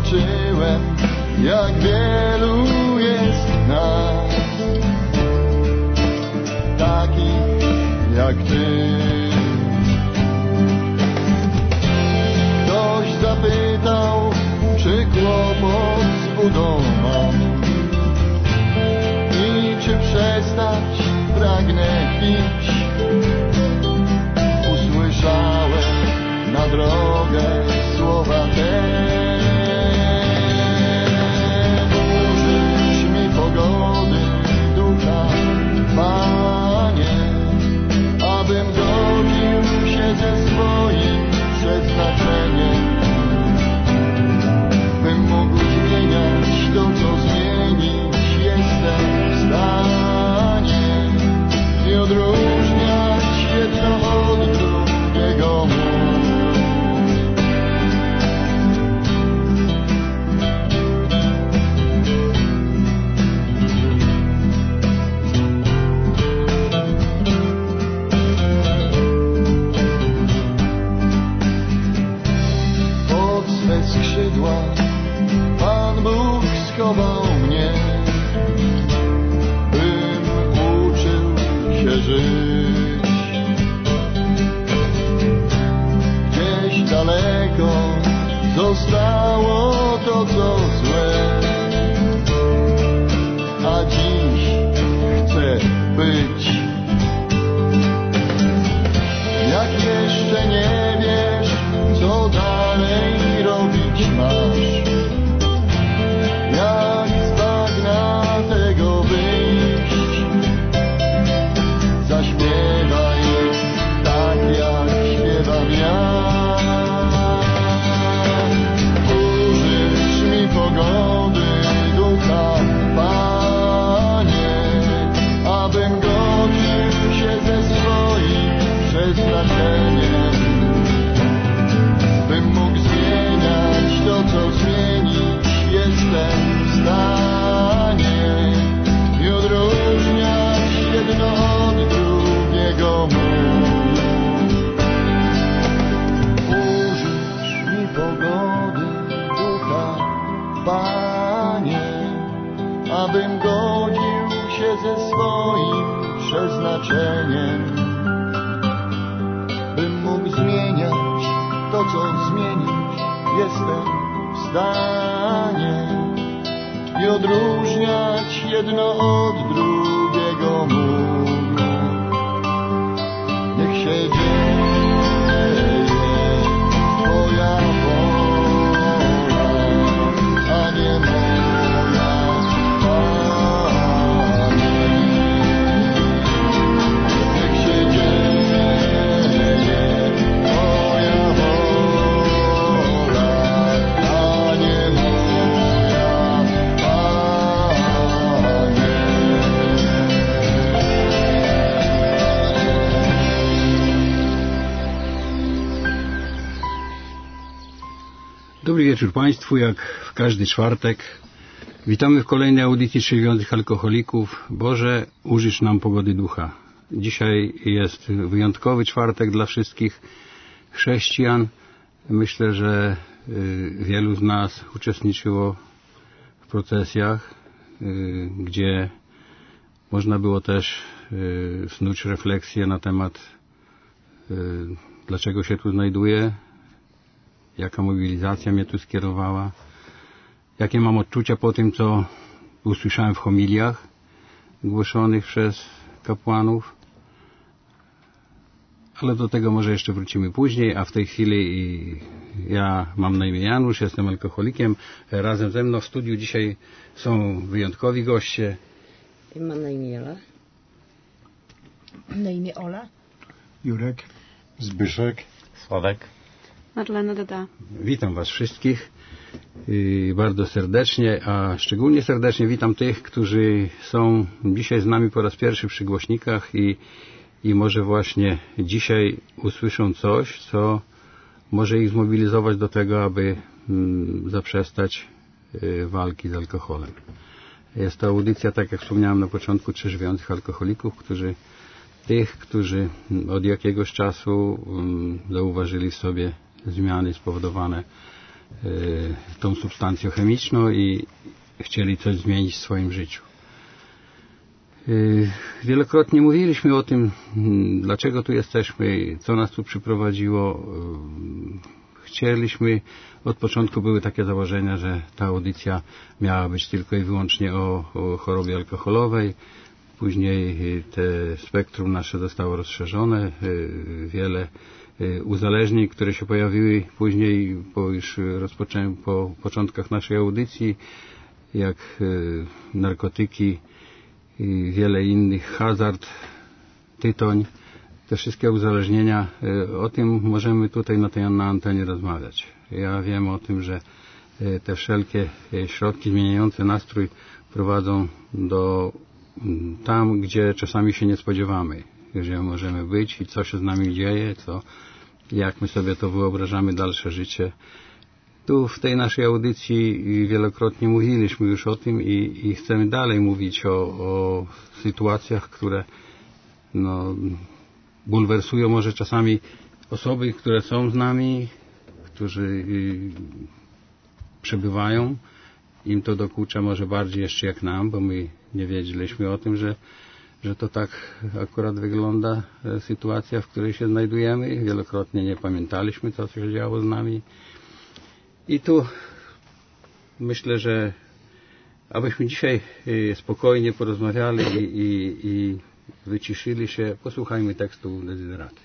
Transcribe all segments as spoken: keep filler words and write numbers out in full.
zobaczyłem, jak wielu jest nas, takich jak ty. Ktoś zapytał, czy kłopot z budą mam i czy przestać pragnę pić. Usłyszałem na drogę słowa te. Użyć mi pogody ducha, Panie, abym godził się ze swoim przeznaczeniem, bym mógł zmieniać to, co zmienić jestem w stanie i odróżniać jedno od drugiego mógł. Pod swe skrzydła Pan Bóg schował mnie, bym uczył się żyć. Gdzieś daleko zostało to, co złe, a dziś chcę być. Jak jeszcze nie wiesz, co dalej robić masz, jak z bagna tego wyjść, zaśpiewaj tak, jak śpiewam ja. Użycz mi pogody ducha, Panie, abym godził się ze swoim przeznaczeniem, bym mógł zmieniać to, co zmienić jestem w stanie i odróżniać jedno od drugiego mógł. Użycz mi pogody ducha, Panie, abym godził się ze swoim przeznaczeniem, bym mógł zmieniać to, co zmienić jestem w stanie i odróżniać jedno od drugiego mógł. Niech się dzieje Twoja wola, a nie moja, Panie. Niech się dzieje Twoja wola, a nie moja, Panie. Dobry wieczór Państwu, jak w każdy czwartek. Witamy w kolejnej audycji Trzeźwiących Alkoholików. Boże, użycz nam pogody ducha. Dzisiaj jest wyjątkowy czwartek dla wszystkich chrześcijan. Myślę, że wielu z nas uczestniczyło w procesjach, gdzie można było też snuć refleksję na temat, dlaczego się tu znajduję, jaka mobilizacja mnie tu skierowała, jakie mam odczucia po tym, co usłyszałem w homiliach głoszonych przez kapłanów. Ale do tego może jeszcze wrócimy później, a w tej chwili ja mam na imię Janusz, jestem alkoholikiem. Razem ze mną w studiu dzisiaj są wyjątkowi goście. Mam na imię Jola. Na imię Ola. Jurek. Zbyszek. Sławek. Marlena Dada. Witam Was wszystkich bardzo serdecznie, a szczególnie serdecznie witam tych, którzy są dzisiaj z nami po raz pierwszy przy głośnikach i, i może właśnie dzisiaj usłyszą coś, co może ich zmobilizować do tego, aby mm, zaprzestać y, walki z alkoholem. Jest to audycja, tak jak wspomniałem na początku, trzeźwiących alkoholików, którzy tych, którzy od jakiegoś czasu um, zauważyli w sobie zmiany spowodowane tą substancją chemiczną i chcieli coś zmienić w swoim życiu. Wielokrotnie mówiliśmy o tym, dlaczego tu jesteśmy, co nas tu przyprowadziło. Chcieliśmy, od początku były takie założenia, że ta audycja miała być tylko i wyłącznie o, o chorobie alkoholowej. Później te spektrum nasze zostało rozszerzone. Wiele uzależnień, które się pojawiły później po już rozpoczęciu, po początkach naszej audycji, jak narkotyki i wiele innych, hazard, tytoń, te wszystkie uzależnienia, o tym możemy tutaj na tej na antenie rozmawiać. Ja wiem o tym, że te wszelkie środki zmieniające nastrój prowadzą do tam, gdzie czasami się nie spodziewamy, gdzie możemy być i co się z nami dzieje, co, jak my sobie to wyobrażamy dalsze życie. Tu w tej naszej audycji wielokrotnie mówiliśmy już o tym i, i chcemy dalej mówić o, o sytuacjach, które no, bulwersują może czasami osoby, które są z nami, którzy przebywają. Im to dokucza może bardziej jeszcze jak nam, bo my nie wiedzieliśmy o tym, że, że to tak akurat wygląda sytuacja, w której się znajdujemy. Wielokrotnie nie pamiętaliśmy, co się działo z nami. I tu myślę, że abyśmy dzisiaj spokojnie porozmawiali i, i, i wyciszyli się, posłuchajmy tekstu Dezyderaty.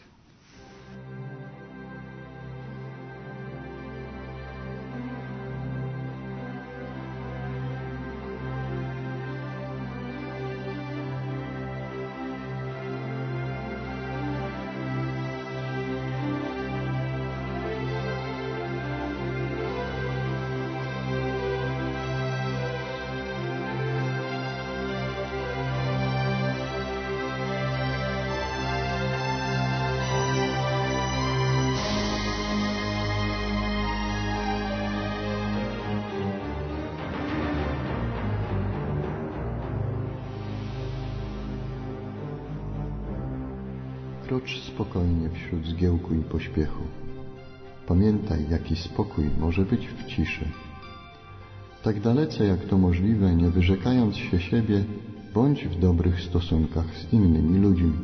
Krocz spokojnie wśród zgiełku i pośpiechu. Pamiętaj, jaki spokój może być w ciszy. Tak dalece jak to możliwe, nie wyrzekając się siebie, bądź w dobrych stosunkach z innymi ludźmi.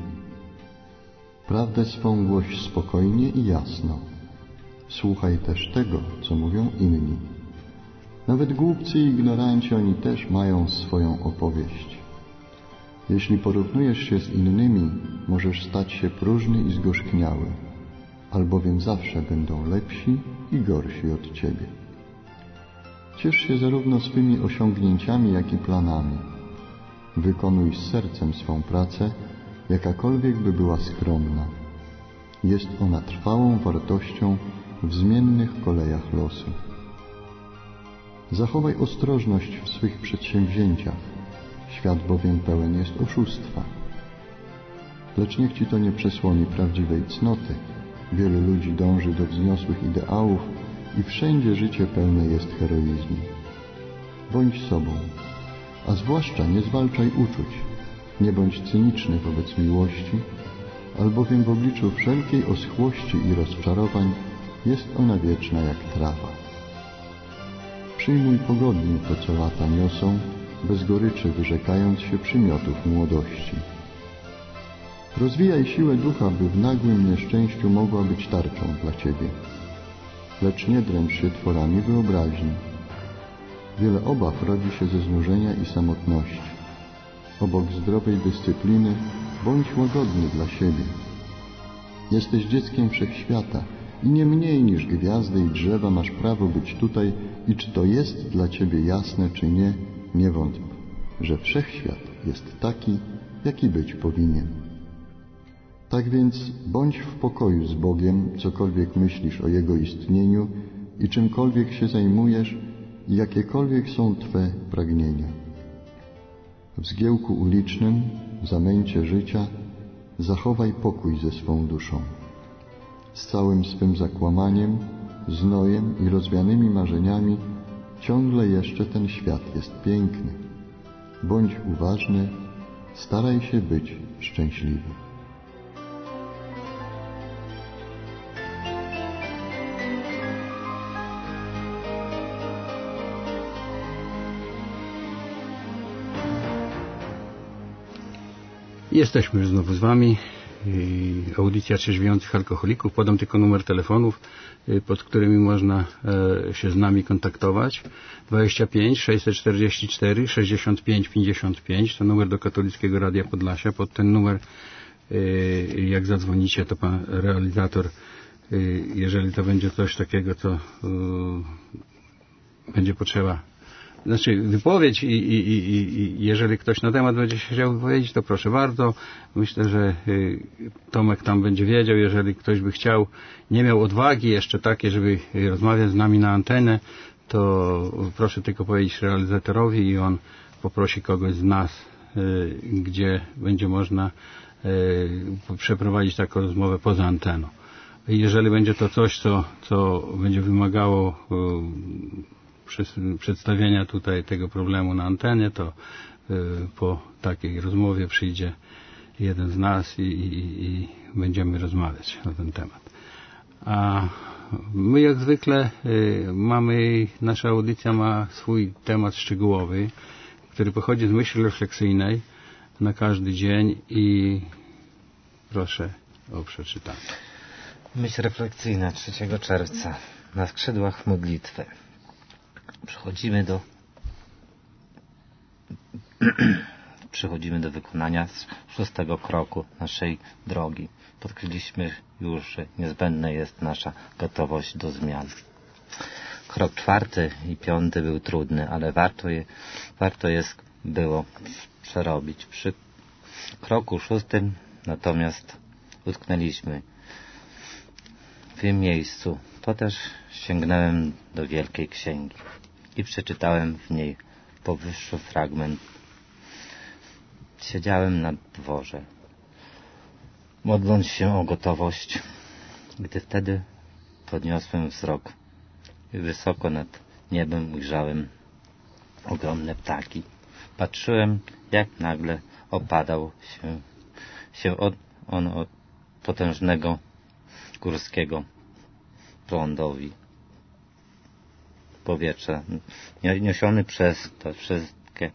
Prawdę swą głoś spokojnie i jasno. Słuchaj też tego, co mówią inni. Nawet głupcy i ignoranci, oni też mają swoją opowieść. Jeśli porównujesz się z innymi, możesz stać się próżny i zgorzkniały, albowiem zawsze będą lepsi i gorsi od ciebie. Ciesz się zarówno swymi osiągnięciami, jak i planami. Wykonuj z sercem swą pracę, jakakolwiek by była skromna. Jest ona trwałą wartością w zmiennych kolejach losu. Zachowaj ostrożność w swych przedsięwzięciach. Świat bowiem pełen jest oszustwa. Lecz niech ci to nie przesłoni prawdziwej cnoty. Wielu ludzi dąży do wzniosłych ideałów i wszędzie życie pełne jest heroizmu. Bądź sobą, a zwłaszcza nie zwalczaj uczuć. Nie bądź cyniczny wobec miłości, albowiem w obliczu wszelkiej oschłości i rozczarowań jest ona wieczna jak trawa. Przyjmuj pogodnie to, co lata niosą, bez goryczy wyrzekając się przymiotów młodości. Rozwijaj siłę ducha, by w nagłym nieszczęściu mogła być tarczą dla ciebie. Lecz nie dręcz się tworami wyobraźni. Wiele obaw rodzi się ze znużenia i samotności. Obok zdrowej dyscypliny bądź łagodny dla siebie. Jesteś dzieckiem wszechświata i nie mniej niż gwiazdy i drzewa masz prawo być tutaj i czy to jest dla ciebie jasne, czy nie, nie wątp, że wszechświat jest taki, jaki być powinien. Tak więc bądź w pokoju z Bogiem, cokolwiek myślisz o Jego istnieniu i czymkolwiek się zajmujesz i jakiekolwiek są Twe pragnienia. W zgiełku ulicznym, w zamęcie życia zachowaj pokój ze swą duszą. Z całym swym zakłamaniem, znojem i rozwianymi marzeniami ciągle jeszcze ten świat jest piękny. Bądź uważny, staraj się być szczęśliwy. Jesteśmy już znowu z Wami. Audycja Trzeźwiejących Alkoholików. Podam tylko numer telefonów, pod którymi można się z nami kontaktować. dwadzieścia pięć sześćset czterdzieści cztery sześćdziesiąt pięć pięćdziesiąt pięć to numer do Katolickiego Radia Podlasia. Pod ten numer, jak zadzwonicie, to pan realizator, jeżeli to będzie coś takiego, co będzie potrzeba, znaczy wypowiedź i, i, i, i jeżeli ktoś na temat będzie się chciał wypowiedzieć, to proszę bardzo. Myślę, że Tomek tam będzie wiedział, jeżeli ktoś by chciał, nie miał odwagi jeszcze takiej, żeby rozmawiać z nami na antenę, to proszę tylko powiedzieć realizatorowi i on poprosi kogoś z nas, gdzie będzie można przeprowadzić taką rozmowę poza anteną. Jeżeli będzie to coś, co, co będzie wymagało przedstawienia tutaj tego problemu na antenie, to po takiej rozmowie przyjdzie jeden z nas i, i, i będziemy rozmawiać na ten temat. A my jak zwykle mamy, nasza audycja ma swój temat szczegółowy, który pochodzi z myśli refleksyjnej na każdy dzień i proszę o przeczytanie. Myśl refleksyjna trzeciego czerwca na skrzydłach modlitwy. Przechodzimy do przechodzimy do wykonania szóstego kroku naszej drogi. Podkreśliliśmy już, że niezbędna jest nasza gotowość do zmian. Krok czwarty i piąty był trudny, ale warto, je, warto jest było przerobić. Przy kroku szóstym natomiast utknęliśmy w tym miejscu. To też sięgnąłem do Wielkiej Księgi i przeczytałem w niej powyższy fragment. Siedziałem na dworze, modląc się o gotowość, gdy wtedy podniosłem wzrok i wysoko nad niebem ujrzałem ogromne ptaki. Patrzyłem, jak nagle opadał się, się od, on od potężnego górskiego prądowi powietrza, niesiony przez to wszystkie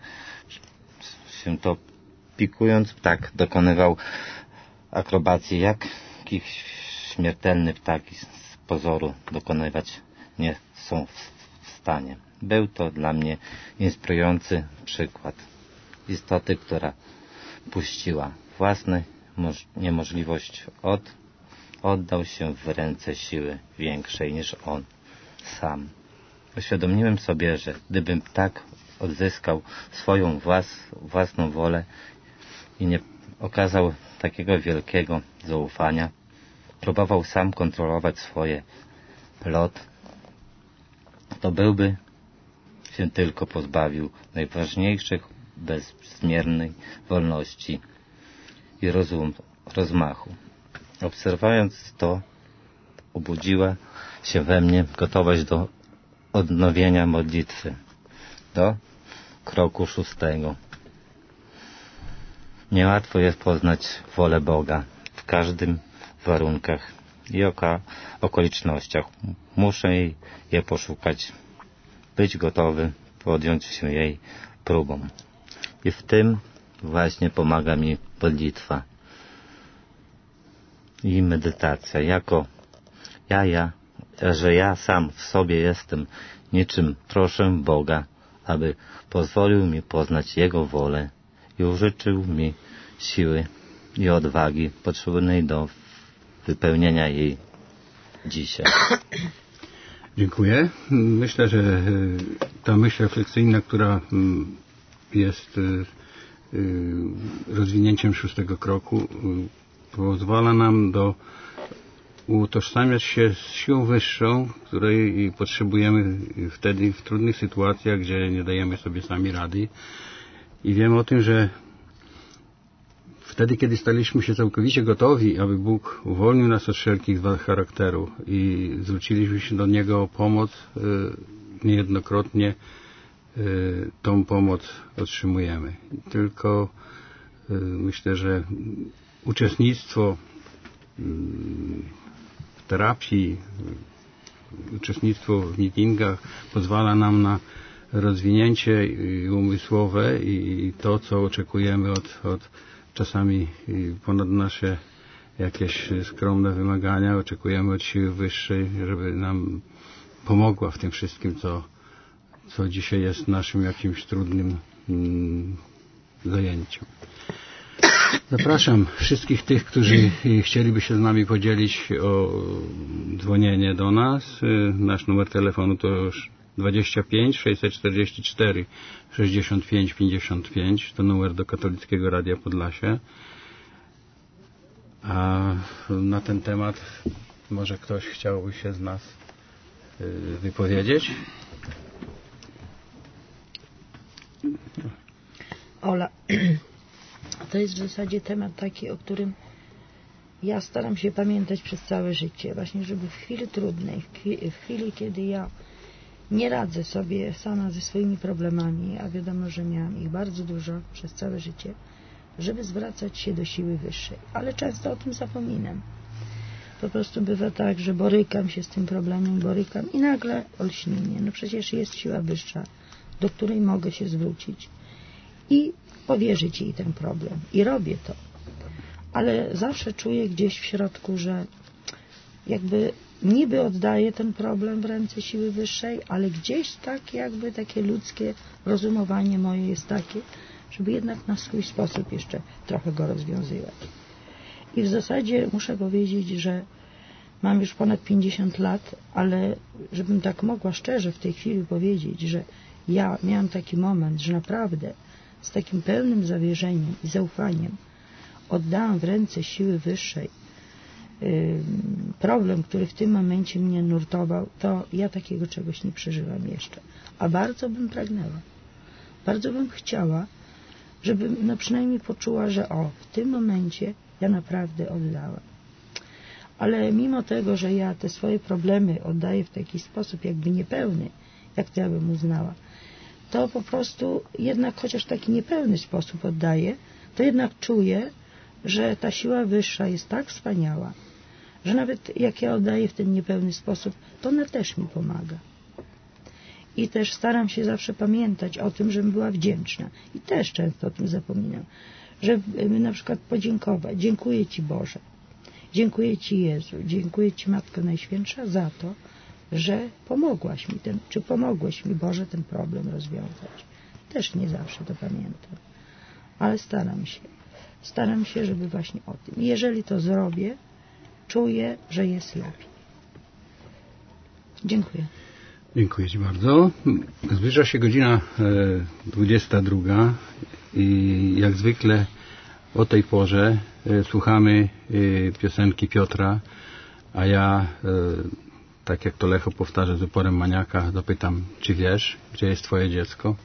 się to pikując, ptak dokonywał akrobacji, jakich śmiertelny ptaki z pozoru dokonywać nie są w stanie. Był to dla mnie inspirujący przykład istoty, która puściła własną niemożliwość, od, oddał się w ręce siły większej niż on sam. Uświadomiłem sobie, że gdybym ptak odzyskał swoją włas, własną wolę i nie okazał takiego wielkiego zaufania, próbował sam kontrolować swoje lot, to byłby się tylko pozbawił najważniejszych bezmiernej wolności i rozum, rozmachu. Obserwując to, obudziła się we mnie gotowość do odnowienia modlitwy, do kroku szóstego. Niełatwo jest poznać wolę Boga w każdym warunkach i oka, okolicznościach. Muszę je poszukać, być gotowy podjąć się jej próbą. I w tym właśnie pomaga mi modlitwa i medytacja. Jako ja, ja, że ja sam w sobie jestem niczym, proszę Boga, aby pozwolił mi poznać Jego wolę i użyczył mi siły i odwagi potrzebnej do wypełnienia jej dzisiaj. Dziękuję. Myślę, że ta myśl refleksyjna, która jest rozwinięciem szóstego kroku, pozwala nam do utożsamiać się z siłą wyższą, której potrzebujemy wtedy w trudnych sytuacjach, gdzie nie dajemy sobie sami rady. I wiemy o tym, że wtedy, kiedy staliśmy się całkowicie gotowi, aby Bóg uwolnił nas od wszelkich wad charakteru i zwróciliśmy się do Niego o pomoc, niejednokrotnie tą pomoc otrzymujemy. Tylko myślę, że uczestnictwo w terapii, uczestnictwo w meetingach pozwala nam na rozwinięcie umysłowe i to, co oczekujemy od, od czasami ponad nasze jakieś skromne wymagania. Oczekujemy od siły wyższej, żeby nam pomogła w tym wszystkim, co, co dzisiaj jest naszym jakimś trudnym mm, zajęciem. Zapraszam wszystkich tych, którzy chcieliby się z nami podzielić o dzwonienie do nas. Nasz numer telefonu to już dwadzieścia pięć sześćset czterdzieści cztery sześćdziesiąt pięć pięćdziesiąt pięć. To numer do Katolickiego Radia Podlasie. A na ten temat może ktoś chciałby się z nas wypowiedzieć? Ola, to jest w zasadzie temat taki, o którym ja staram się pamiętać przez całe życie. Właśnie, żeby w chwili trudnej, w chwili, kiedy ja nie radzę sobie sama ze swoimi problemami, a wiadomo, że miałam ich bardzo dużo przez całe życie, żeby zwracać się do siły wyższej. Ale często o tym zapominam. Po prostu bywa tak, że borykam się z tym problemem, borykam i nagle olśnienie. No przecież jest siła wyższa, do której mogę się zwrócić i powierzyć jej ten problem. I robię to. Ale zawsze czuję gdzieś w środku, że jakby niby oddaję ten problem w ręce siły wyższej, ale gdzieś tak jakby takie ludzkie rozumowanie moje jest takie, żeby jednak na swój sposób jeszcze trochę go rozwiązywać. I w zasadzie muszę powiedzieć, że mam już ponad pięćdziesiąt lat, ale żebym tak mogła szczerze w tej chwili powiedzieć, że ja miałam taki moment, że naprawdę z takim pełnym zawierzeniem i zaufaniem oddałam w ręce siły wyższej yy, problem, który w tym momencie mnie nurtował, to ja takiego czegoś nie przeżyłam jeszcze. A bardzo bym pragnęła. Bardzo bym chciała, żebym no przynajmniej poczuła, że o, w tym momencie ja naprawdę oddałam. Ale mimo tego, że ja te swoje problemy oddaję w taki sposób jakby niepełny, jak to ja bym uznała, to po prostu jednak chociaż w taki niepełny sposób oddaję, to jednak czuję, że ta siła wyższa jest tak wspaniała, że nawet jak ja oddaję w ten niepełny sposób, to ona też mi pomaga. I też staram się zawsze pamiętać o tym, żebym była wdzięczna. I też często o tym zapominam. Żeby na przykład podziękować. Dziękuję Ci Boże. Dziękuję Ci Jezu. Dziękuję Ci Matko Najświętsza za to, że pomogłaś mi ten, czy pomogłeś mi Boże ten problem rozwiązać. Też nie zawsze to pamiętam. Ale staram się. Staram się, żeby właśnie o tym. Jeżeli to zrobię, czuję, że jest lepiej. Dziękuję. Dziękuję Ci bardzo. Zbliża się godzina dwudziesta druga i jak zwykle o tej porze słuchamy piosenki Piotra, a ja, tak jak to Lecho powtarza z uporem maniaka, zapytam, czy wiesz, gdzie jest Twoje dziecko?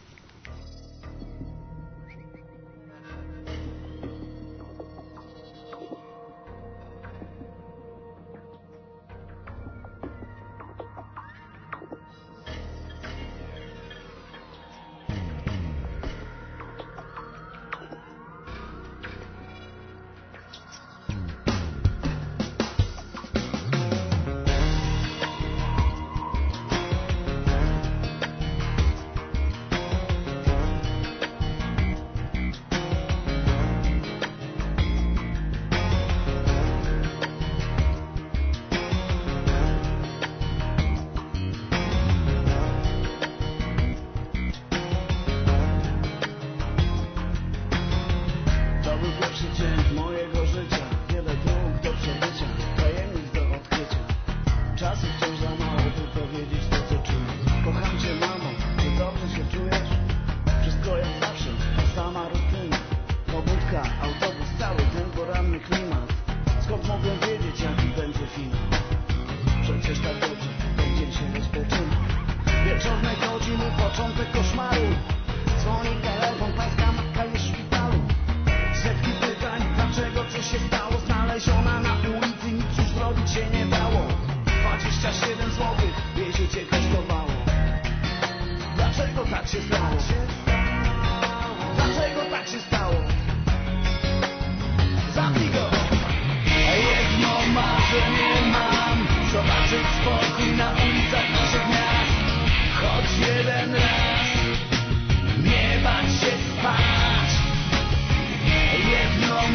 Jedno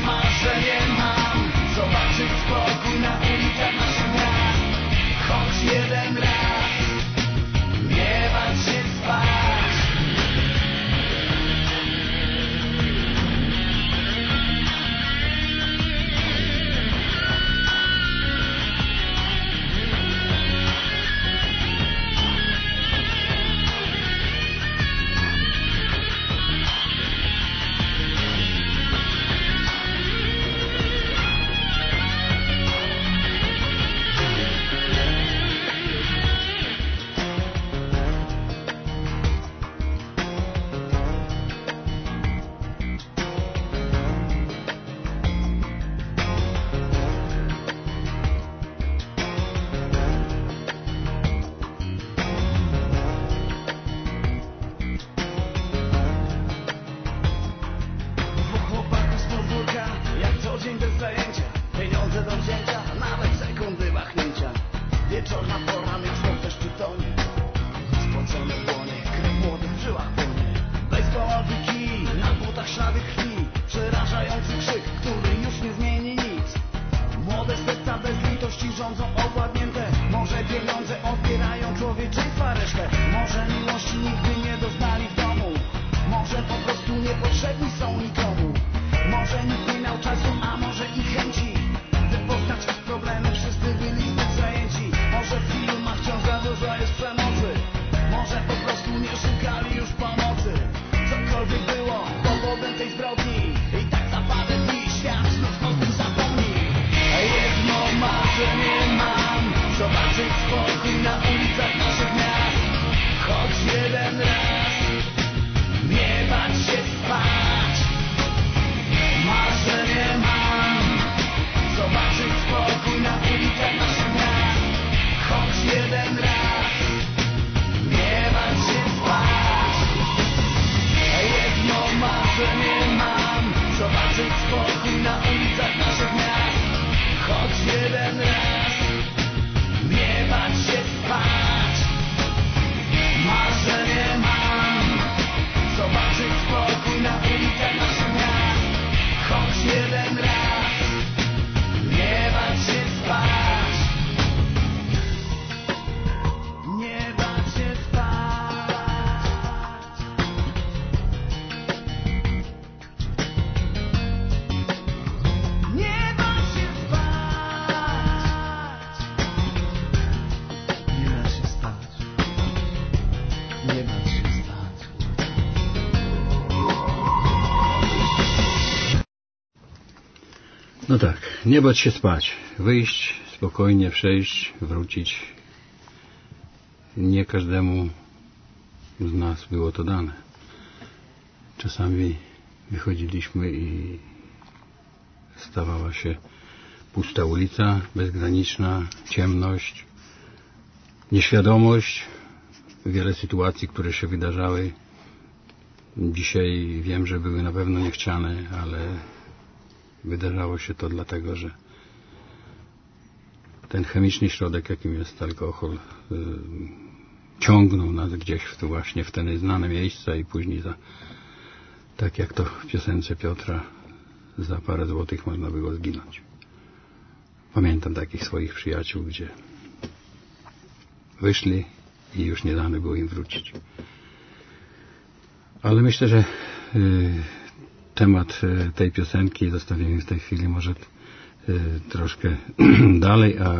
zmoczone dłonie, krew młodych w żyłach płonie. Bejsbolowy kij, na butach ślady krwi, przerażający krzyk, który już nie zmieni nic. Młode serca bez litości rządzą owładnięte. Może pieniądze odbierają człowieczeństwa resztę. Może miłości nigdy nie doznali w domu. Może po prostu niepotrzebni są nikomu. Może nikt nie miał czasu, a może i chęci, by poznać ich problemy, wszyscy byli zbyt zajęci. Może w filmach wciąż za dużo jest przemocy. Może po prostu nie szukali już pomocy. Cokolwiek było powodem tej zbrodni, i tak za parę dni świat znów o tym zapomni. Jedno marzenie mam, zobaczyć spokój na ulicach naszych miast. Choć jeden raz, nie bać się spać. Marzenie mam, zobaczyć spokój na ulicach naszych miast. Choć jeden raz, nie bać się spać. Jedno marzenie mam, zobaczyć spokój na ulicach naszych miast. Choć jeden raz, nie bać się spać. Marzenie mam, zobaczyć spokój na ulicach naszych miast. Choć jeden raz, nie bać się spać. Nie bać się spać. Nie bać się spać. Nie bać się spać. Nie bać się spać. No tak, nie bać się spać, wyjść, spokojnie przejść, wrócić. Nie każdemu z nas było to dane. Czasami wychodziliśmy i stawała się pusta ulica, bezgraniczna ciemność, nieświadomość, wiele sytuacji, które się wydarzały. Dzisiaj wiem, że były na pewno niechciane, ale wydarzało się to dlatego, że ten chemiczny środek, jakim jest alkohol, yy, ciągnął nas gdzieś w to właśnie w te nieznane miejsca i później za, tak jak to w piosence Piotra, za parę złotych można było zginąć. Pamiętam takich swoich przyjaciół, gdzie wyszli i już nie dane było im wrócić. Ale myślę, że yy, temat yy, tej piosenki zostawimy w tej chwili może yy, troszkę dalej, a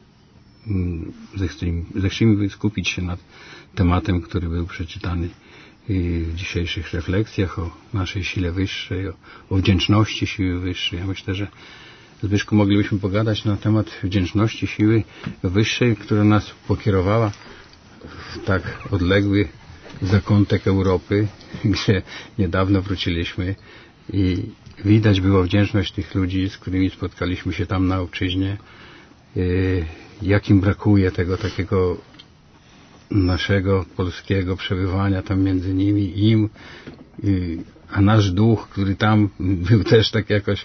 yy, zechcimy skupić się nad tematem, który był przeczytany yy, w dzisiejszych refleksjach o naszej sile wyższej, o, o wdzięczności siły wyższej. Ja myślę, że Zbyszku, moglibyśmy pogadać na temat wdzięczności siły wyższej, która nas pokierowała w tak odległy zakątek Europy, gdzie niedawno wróciliśmy i widać było wdzięczność tych ludzi, z którymi spotkaliśmy się tam na obczyźnie, jak im brakuje tego takiego naszego polskiego przebywania tam między nimi, im, a nasz duch, który tam był też tak jakoś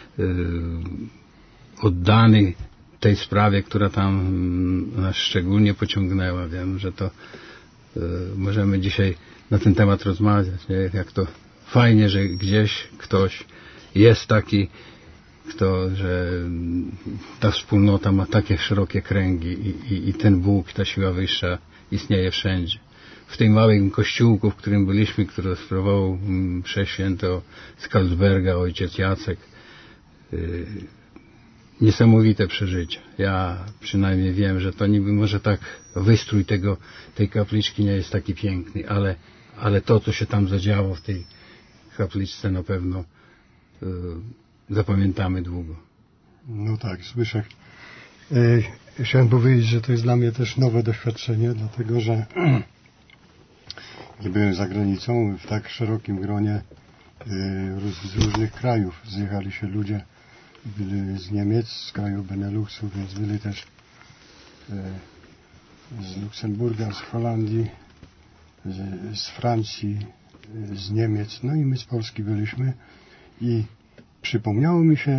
oddany tej sprawie, która tam nas szczególnie pociągnęła. Wiem, że to możemy dzisiaj na ten temat rozmawiać, nie? Jak to fajnie, że gdzieś ktoś jest taki, kto, że ta wspólnota ma takie szerokie kręgi i, i, i ten Bóg, ta siła wyższa istnieje wszędzie. W tej małym kościółku, w którym byliśmy, który sprawował mszę świętą z Karlsberga ojciec Jacek, yy, niesamowite przeżycie. Ja przynajmniej wiem, że to niby może tak wystrój tego, tej kapliczki nie jest taki piękny, ale, ale to, co się tam zadziało w tej kapliczce, na pewno yy, zapamiętamy długo. No tak, Zbyszek. Yy, chciałem powiedzieć, że to jest dla mnie też nowe doświadczenie, dlatego że nie byłem za granicą w tak szerokim gronie yy, z różnych krajów. Zjechali się ludzie, byli z Niemiec, z kraju Beneluxu, więc byli też yy, z Luksemburga, z Holandii, z, z Francji, yy, z Niemiec, no i my z Polski byliśmy i przypomniało mi się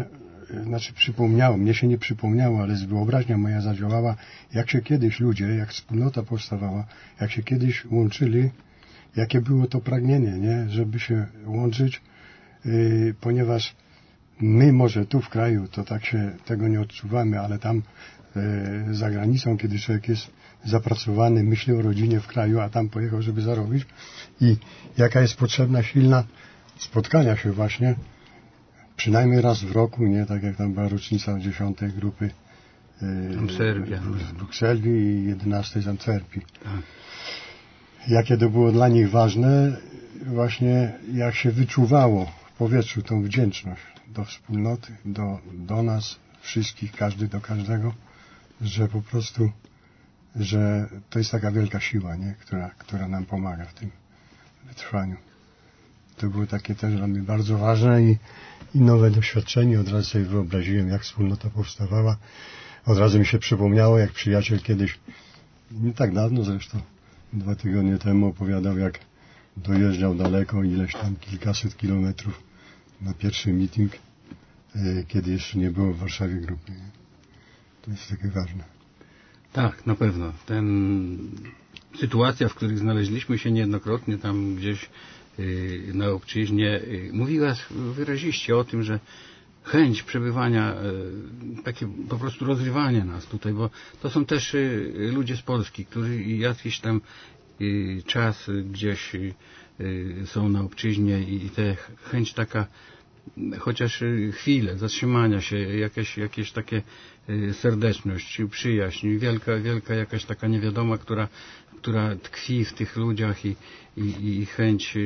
znaczy przypomniało, mnie się nie przypomniało, ale z wyobraźnia moja zadziałała, jak się kiedyś ludzie, jak wspólnota powstawała, jak się kiedyś łączyli, jakie było to pragnienie, nie, żeby się łączyć, yy, ponieważ my może tu w kraju to tak się tego nie odczuwamy, ale tam yy, za granicą, kiedy człowiek jest zapracowany, myśli o rodzinie w kraju, a tam pojechał, żeby zarobić i jaka jest potrzebna silna spotkania się właśnie przynajmniej raz w roku, nie tak jak tam była rocznica dziesiątej grupy yy, Serbia. w Brukseli i jedenastej z Antwerpii. Tak. Jakie to było dla nich ważne, właśnie jak się wyczuwało w powietrzu tą wdzięczność do wspólnoty, do, do nas wszystkich, każdy do każdego, że po prostu, że to jest taka wielka siła, nie? Która, która nam pomaga w tym wytrwaniu. To było takie też dla mnie bardzo ważne i, i nowe doświadczenie. Od razu sobie wyobraziłem, jak wspólnota powstawała. Od razu mi się przypomniało, jak przyjaciel kiedyś, nie tak dawno zresztą, dwa tygodnie temu opowiadał, jak dojeżdżał daleko, ileś tam kilkaset kilometrów na pierwszy meeting, kiedy jeszcze nie było w Warszawie grupy. To jest takie ważne. Tak, na pewno. Ten sytuacja, w której znaleźliśmy się niejednokrotnie tam gdzieś yy, na obczyźnie, yy, mówiła wyraziście o tym, że chęć przebywania, yy, takie po prostu rozrywanie nas tutaj, bo to są też yy, ludzie z Polski, którzy jakiś tam yy, czas gdzieś yy, są na obczyźnie i, i te chęć taka chociaż chwilę zatrzymania się, jakieś, jakieś takie serdeczność, przyjaźń, wielka, wielka jakaś taka niewiadoma, która, która tkwi w tych ludziach i, i, i chęć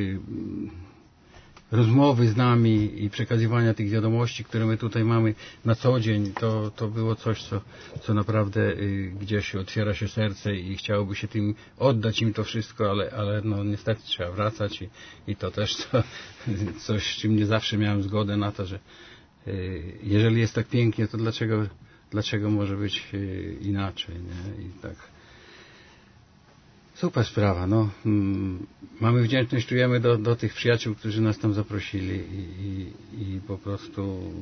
rozmowy z nami i przekazywania tych wiadomości, które my tutaj mamy na co dzień, to, to było coś, co, co naprawdę gdzieś otwiera się serce i chciałoby się tym oddać im to wszystko, ale, ale no niestety trzeba wracać i, i to też to, coś, z czym nie zawsze miałem zgodę na to, że jeżeli jest tak pięknie, to dlaczego, dlaczego może być inaczej, nie? I tak. Super sprawa, no. Mamy wdzięczność, czujemy do, do tych przyjaciół, którzy nas tam zaprosili i, i, i po prostu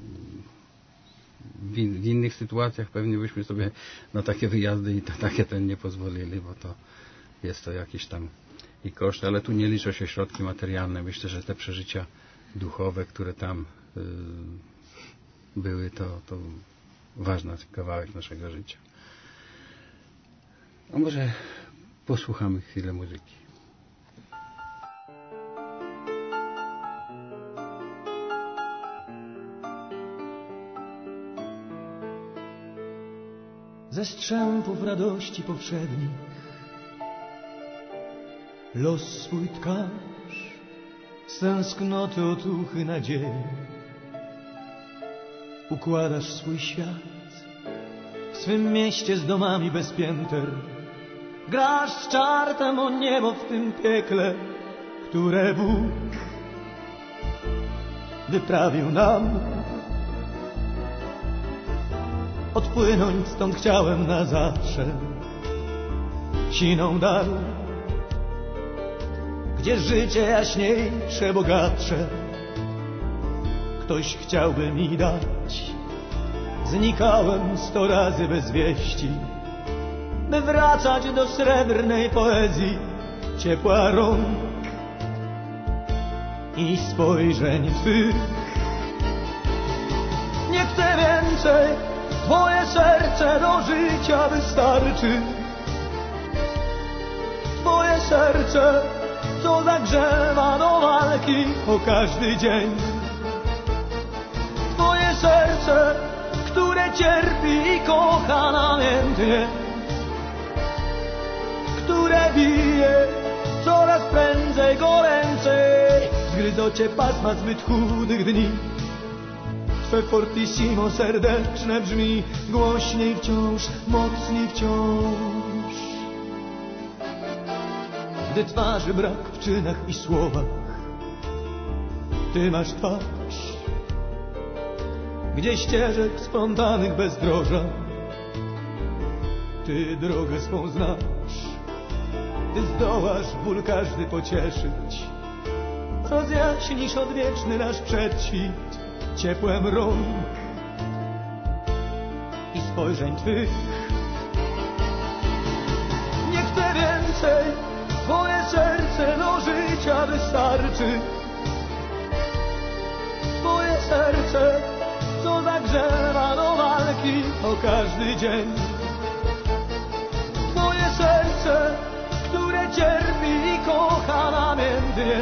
w, in, w innych sytuacjach pewnie byśmy sobie na takie wyjazdy i to, takie ten nie pozwolili, bo to jest to jakiś tam i koszt, ale tu nie liczą się środki materialne. Myślę, że te przeżycia duchowe, które tam y, były, to, to ważny kawałek naszego życia. A może posłuchamy chwilę muzyki. Ze strzępów radości powszednich los swój tkasz, z tęsknoty, otuchy, nadziei układasz swój świat w swym mieście z domami bez pięter. Grasz z czartem o niebo w tym piekle, które Bóg wyprawił nam. Odpłynąć stąd chciałem na zawsze, siną dal, gdzie życie jaśniejsze, bogatsze ktoś chciałby mi dać. Znikałem sto razy bez wieści, by wracać do srebrnej poezji, ciepła rąk i spojrzeń twych. Nie chcę więcej, twoje serce do życia wystarczy. Twoje serce, co zagrzewa do walki o każdy dzień. Twoje serce, które cierpi i kocha namiętnie, które bije coraz prędzej, goręcej. Zgryzą cię pasma zbyt chudych dni, twe fortissimo serdeczne brzmi głośniej wciąż, mocniej wciąż. Gdy twarzy brak w czynach i słowach, ty masz twarz, gdzie ścieżek splątanych bezdroża, ty drogę swą znasz. Ty zdołasz ból każdy pocieszyć, rozjaśnisz odwieczny nasz przedświt ciepłem rąk spojrzeń twych. Nie chcę więcej, twoje serce do życia wystarczy. Twoje serce, co zagrzewa do walki o każdy dzień. Twoje serce, które cierpi i kocha namiętnie,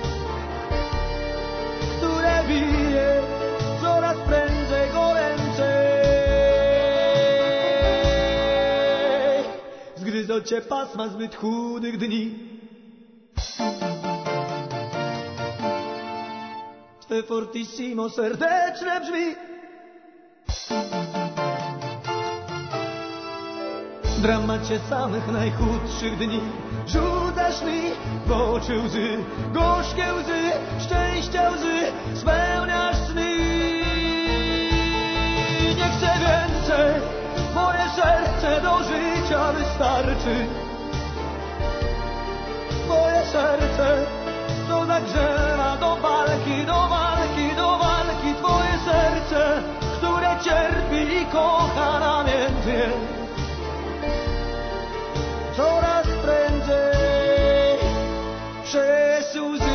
które bije coraz prędzej, goręcej. Zgryzą cię pasma zbyt chudych dni. Twe fortissimo serdeczne brzmi. W dramacie samych najchudszych dni rzucasz mi w oczy łzy, gorzkie łzy, szczęścia łzy, spełniasz sny. Nie chcę więcej, moje serce do życia wystarczy. Moje serce, co zagrzewa do walki, do walki, do walki. Twoje serce, które cierpi i kocha namiętnie, coraz prędzej przez łzy.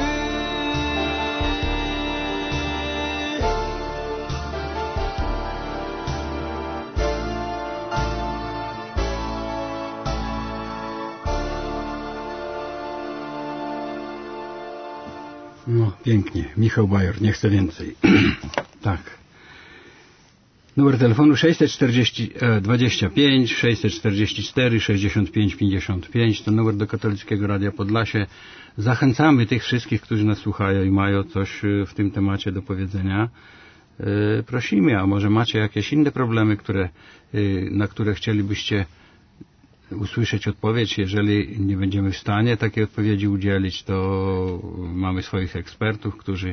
No, pięknie. Michał Bajor, nie chcę więcej. Tak. Numer telefonu sześćset czterdzieści, dwadzieścia pięć, sześćset czterdzieści cztery, sześćdziesiąt pięć, pięćdziesiąt pięć. To numer do Katolickiego Radia Podlasie. Zachęcamy tych wszystkich, którzy nas słuchają i mają coś w tym temacie do powiedzenia. Prosimy, a może macie jakieś inne problemy, które, na które chcielibyście usłyszeć odpowiedź. Jeżeli nie będziemy w stanie takiej odpowiedzi udzielić, to mamy swoich ekspertów, którzy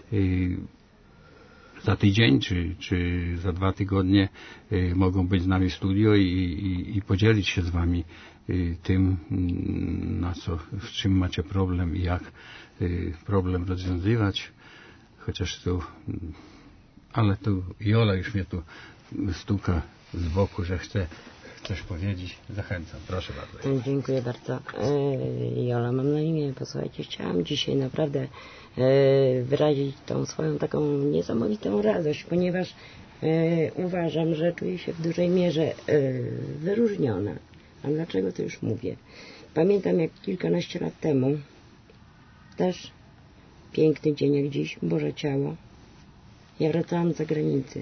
za tydzień czy, czy za dwa tygodnie mogą być z nami w studio i, i, i podzielić się z wami tym, na co, w czym macie problem i jak problem rozwiązywać. Chociaż tu, ale tu Jola już mnie tu stuka z boku, że chce coś powiedzieć. Zachęcam. Proszę bardzo. Dziękuję bardzo. Jola mam na imię. Posłuchajcie, chciałam dzisiaj naprawdę wyrazić tą swoją taką niesamowitą radość, ponieważ uważam, że czuję się w dużej mierze wyróżniona. A dlaczego to już mówię? Pamiętam, jak kilkanaście lat temu, też piękny dzień jak dziś, Boże Ciało, ja wracałam z zagranicy.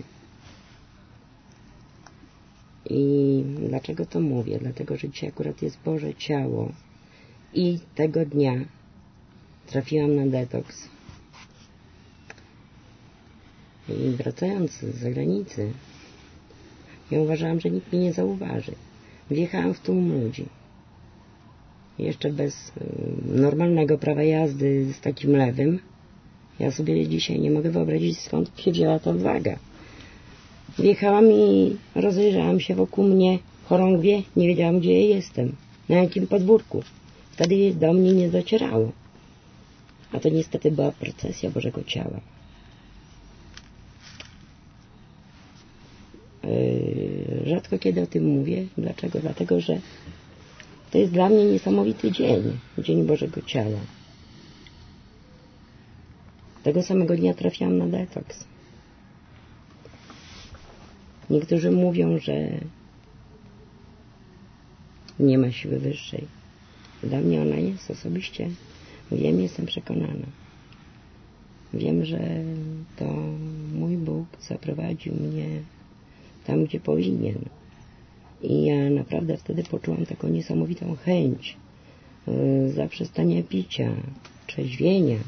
I dlaczego to mówię? Dlatego, że dzisiaj akurat jest Boże Ciało i tego dnia trafiłam na detoks. I wracając z zagranicy, ja uważałam, że nikt mnie nie zauważy. Wjechałam w tłum ludzi. Jeszcze bez normalnego prawa jazdy z takim lewym. Ja sobie dzisiaj nie mogę wyobrazić, skąd się wzięła ta odwaga. Wjechałam i rozejrzałam się wokół mnie, chorągwie, nie wiedziałam, gdzie ja jestem, na jakim podwórku. Wtedy do mnie nie docierało. A to niestety była procesja Bożego Ciała. Yy, rzadko kiedy o tym mówię. Dlaczego? Dlatego, że to jest dla mnie niesamowity dzień. Dzień Bożego Ciała. Tego samego dnia trafiłam na detoks. Niektórzy mówią, że nie ma siły wyższej. Dla mnie ona jest osobiście. Wiem, jestem przekonana. Wiem, że to mój Bóg zaprowadził mnie tam, gdzie powinien. I ja naprawdę wtedy poczułam taką niesamowitą chęć yy, zaprzestania picia, trzeźwienia.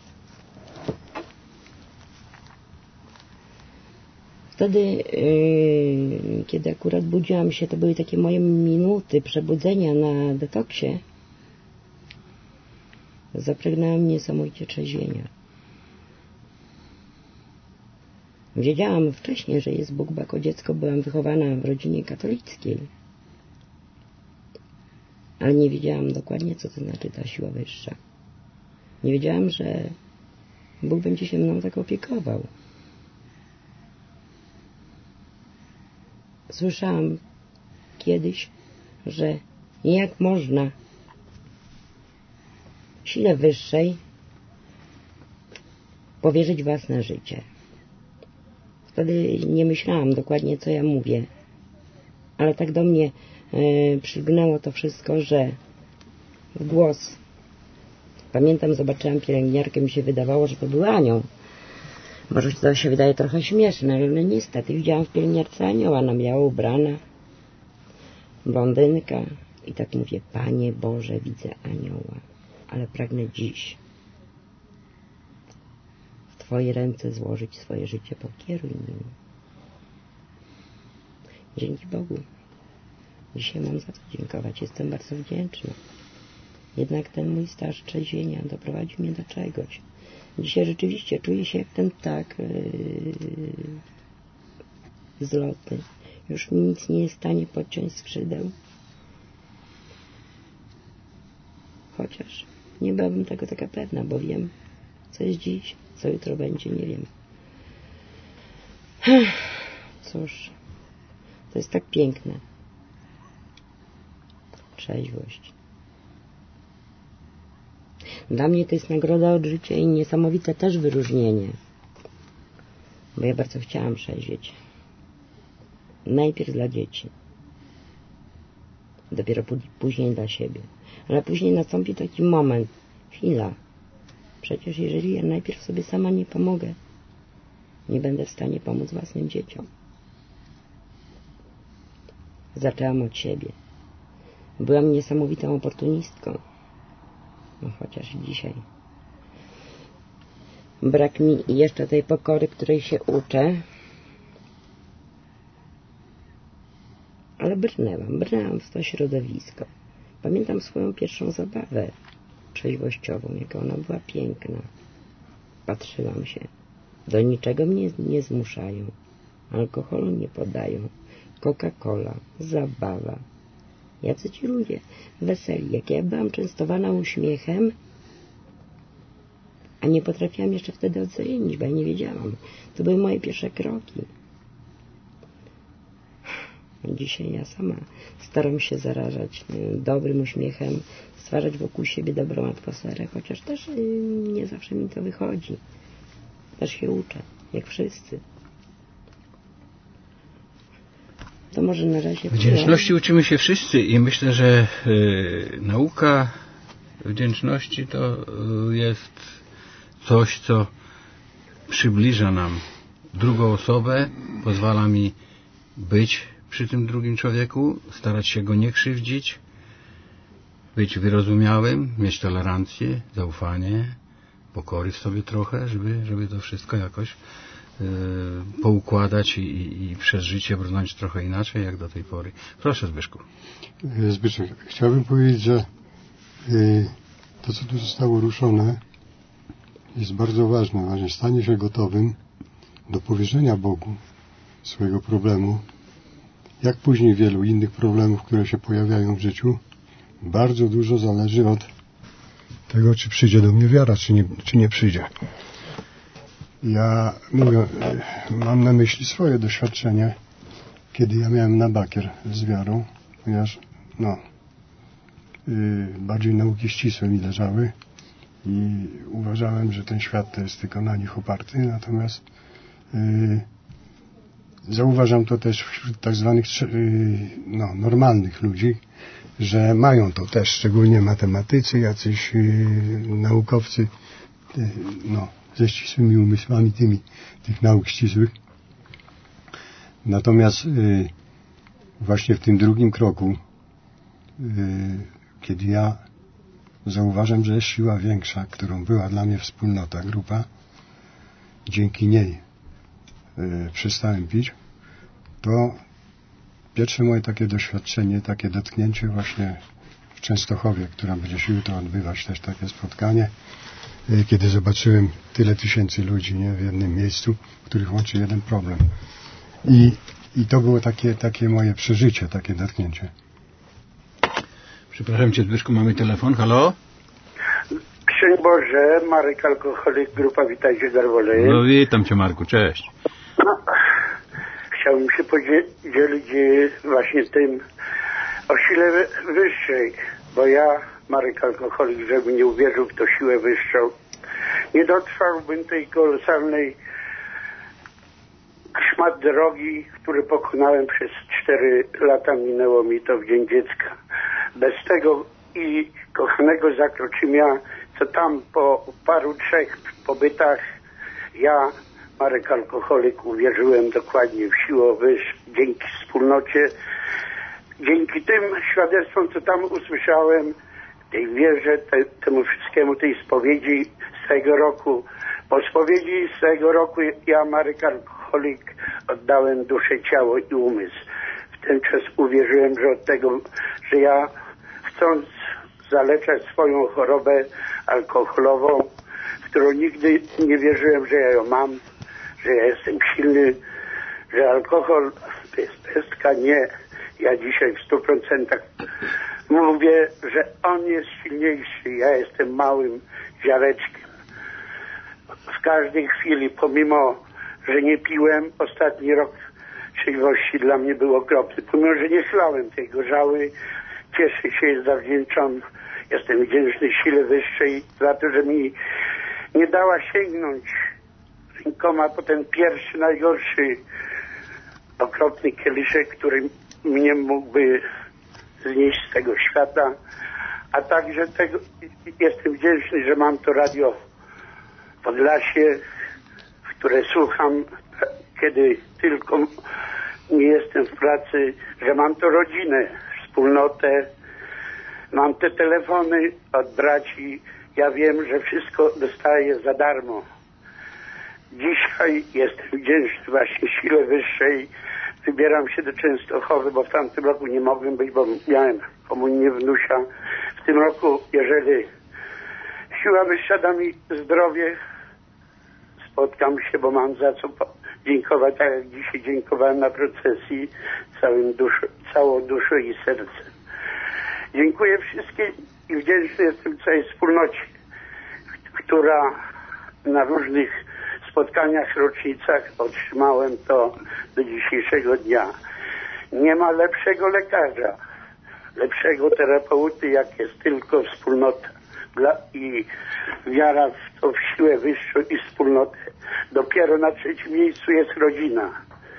Wtedy, yy, kiedy akurat budziłam się, to były takie moje minuty przebudzenia na detoksie. Zapragnęłam niesamowicie trzeźwienia. Wiedziałam wcześniej, że jest Bóg, bo jako dziecko byłam wychowana w rodzinie katolickiej. Ale nie wiedziałam dokładnie, co to znaczy ta siła wyższa. Nie wiedziałam, że Bóg będzie się mną tak opiekował. słyszałam kiedyś, że jak można sile wyższej powierzyć własne życie. Wtedy nie myślałam dokładnie, co ja mówię, ale tak do mnie yy, przylgnęło to wszystko, że w głos. Pamiętam, zobaczyłam pielęgniarkę, mi się wydawało, że to był anioł. Może to się wydaje trochę śmieszne, ale niestety widziałam w pielęgniarce anioła, na biało ubrana, blondynka i tak mówię, Panie Boże, widzę anioła, ale pragnę dziś w Twoje ręce złożyć swoje życie, pokieruj nim. Dzięki Bogu. Dzisiaj mam za to dziękować, jestem bardzo wdzięczna. Jednak ten mój staż trzeźwienia doprowadził mnie do czegoś. Dzisiaj rzeczywiście czuję się jak ten ptak yy, z loty. Już mi nic nie jest w stanie podciąć skrzydeł. Chociaż nie byłabym tego taka pewna, bo wiem, co jest dziś, co jutro będzie, nie wiem. Cóż, to jest tak piękne. Trzeźwość. Dla mnie to jest nagroda od życia i niesamowite też wyróżnienie. Bo ja bardzo chciałam trzeźwieć. Najpierw dla dzieci. Dopiero później dla siebie. Ale później nastąpi taki moment, chwila. Przecież jeżeli ja najpierw sobie sama nie pomogę, nie będę w stanie pomóc własnym dzieciom. Zaczęłam od siebie. Byłam niesamowitą oportunistką. No chociaż i dzisiaj. Brak mi jeszcze tej pokory, której się uczę. Ale brnęłam, brnęłam w to środowisko. Pamiętam swoją pierwszą zabawę trzeźwościową, jaka ona była piękna. Patrzyłam się. Do niczego mnie nie zmuszają. Alkoholu nie podają. Coca-Cola, zabawa. Jacy ci ludzie weseli. Jak ja byłam częstowana uśmiechem, a nie potrafiłam jeszcze wtedy ocenić, bo ja nie wiedziałam. To były moje pierwsze kroki. Dzisiaj ja sama staram się zarażać dobrym uśmiechem, stwarzać wokół siebie dobrą atmosferę, chociaż też nie zawsze mi to wychodzi. Też się uczę, jak wszyscy. To może na razie... Wdzięczności uczymy się wszyscy i myślę, że y, nauka wdzięczności to y, jest coś, co przybliża nam drugą osobę, pozwala mi być przy tym drugim człowieku, starać się go nie krzywdzić, być wyrozumiałym, mieć tolerancję, zaufanie, pokory w sobie trochę, żeby, żeby to wszystko jakoś yy, poukładać i, i, i przez życie brnąć trochę inaczej, jak do tej pory. Proszę, Zbyszku. Zbyszek, chciałbym powiedzieć, że yy, to, co tu zostało ruszone, jest bardzo ważne. Właśnie stanie się gotowym do powierzenia Bogu swojego problemu, jak później wielu innych problemów, które się pojawiają w życiu. Bardzo dużo zależy od tego, czy przyjdzie do mnie wiara, czy nie, czy nie przyjdzie. Ja mówię, mam na myśli swoje doświadczenie, kiedy ja miałem na bakier z wiarą, ponieważ no, yy, bardziej nauki ścisłe mi leżały i uważałem, że ten świat to jest tylko na nich oparty, natomiast yy, zauważam to też wśród tak zwanych no, normalnych ludzi, że mają to też, szczególnie matematycy, jacyś yy, naukowcy yy, no, ze ścisłymi umysłami tymi, tych nauk ścisłych. Natomiast yy, właśnie w tym drugim kroku, yy, kiedy ja zauważam, że jest siła większa, którą była dla mnie wspólnota, grupa, dzięki niej yy, przestałem pić, to pierwsze moje takie doświadczenie, takie dotknięcie właśnie w Częstochowie, która będzie się jutro odbywać, też takie spotkanie, yy, kiedy zobaczyłem tyle tysięcy ludzi, nie, w jednym miejscu, których łączy jeden problem. I, i to było takie, takie moje przeżycie, takie dotknięcie. Przepraszam Cię, Zbyszku, mamy telefon. Halo? Szczęść Boże, Marek Alkoholik, grupa Witajcie Darwoleje. No witam Cię, Marku, cześć. No, chciałbym się podzielić właśnie tym o sile wyższej, bo ja, Marek alkoholik, żeby nie uwierzył w tą siłę wyższą, nie dotrwałbym tej kolosalnej szmat drogi, który pokonałem przez cztery lata, minęło mi to w Dzień Dziecka. Bez tego i kochanego Zakroczymia, co tam po paru, trzech pobytach ja, Marek alkoholik, uwierzyłem dokładnie w siłę wyższą, dzięki wspólnocie, dzięki tym świadectwom, co tam usłyszałem, tej wierze, te, temu wszystkiemu, tej spowiedzi z tego roku. Po spowiedzi z tego roku ja, Marek alkoholik, oddałem duszę, ciało i umysł. W ten czas uwierzyłem, że od tego, że ja chcąc zaleczać swoją chorobę alkoholową, w którą nigdy nie wierzyłem, że ja ją mam, że ja jestem silny, że alkohol to jest pestka, nie. Ja dzisiaj w stu procentach mówię, że on jest silniejszy, ja jestem małym ziareczkiem. W każdej chwili, pomimo, że nie piłem, ostatni rok trzeźwości dla mnie był okropny. Pomimo, że nie chlałem tej gorzały, cieszę się, zawdzięczam, jestem wdzięczny sile wyższej za to, że mi nie dała sięgnąć rękoma po ten pierwszy, najgorszy, okropny kieliszek, który mnie mógłby znieść z tego świata, a także tego, jestem wdzięczny, że mam to radio Podlasie, które słucham, kiedy tylko nie jestem w pracy, że mam to rodzinę, wspólnotę, mam te telefony od braci, ja wiem, że wszystko dostaję za darmo. Dzisiaj jestem wdzięczny właśnie sile wyższej. Wybieram się do Częstochowy, bo w tamtym roku nie mogłem być, bo miałem komunię wnusia. W tym roku, jeżeli siła wyższa da mi zdrowie, spotkam się, bo mam za co dziękować, tak jak dzisiaj dziękowałem na procesji całym duszy, całą duszą i sercem. Dziękuję wszystkim i wdzięczny jestem całej wspólnocie, która na różnych spotkaniach, rocznicach otrzymałem to do dzisiejszego dnia. Nie ma lepszego lekarza, lepszego terapeuty, jak jest tylko wspólnota dla, i wiara w to, w siłę wyższą i wspólnotę. Dopiero na trzecim miejscu jest rodzina,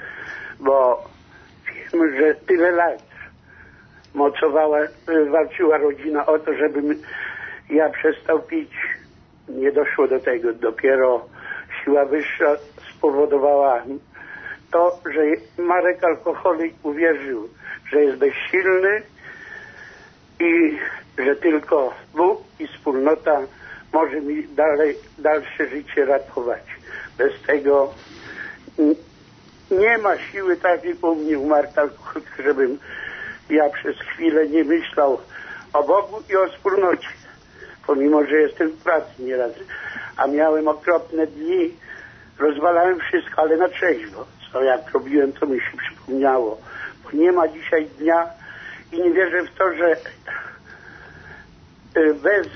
bo wiem, że tyle lat mocowała, walczyła rodzina o to, żebym ja przestał pić. Nie doszło do tego. Dopiero siła wyższa spowodowała to, że Marek alkoholik uwierzył, że jest bezsilny i że tylko Bóg i wspólnota może mi dalej, dalsze życie ratować. Bez tego nie ma siły takiej u mnie, u Marka alkoholika, żebym ja przez chwilę nie myślał o Bogu i o wspólnocie. Pomimo, że jestem w pracy nieraz, a miałem okropne dni, rozwalałem wszystko, ale na trzeźwo. Co jak robiłem, to mi się przypomniało. Bo nie ma dzisiaj dnia i nie wierzę w to, że bez,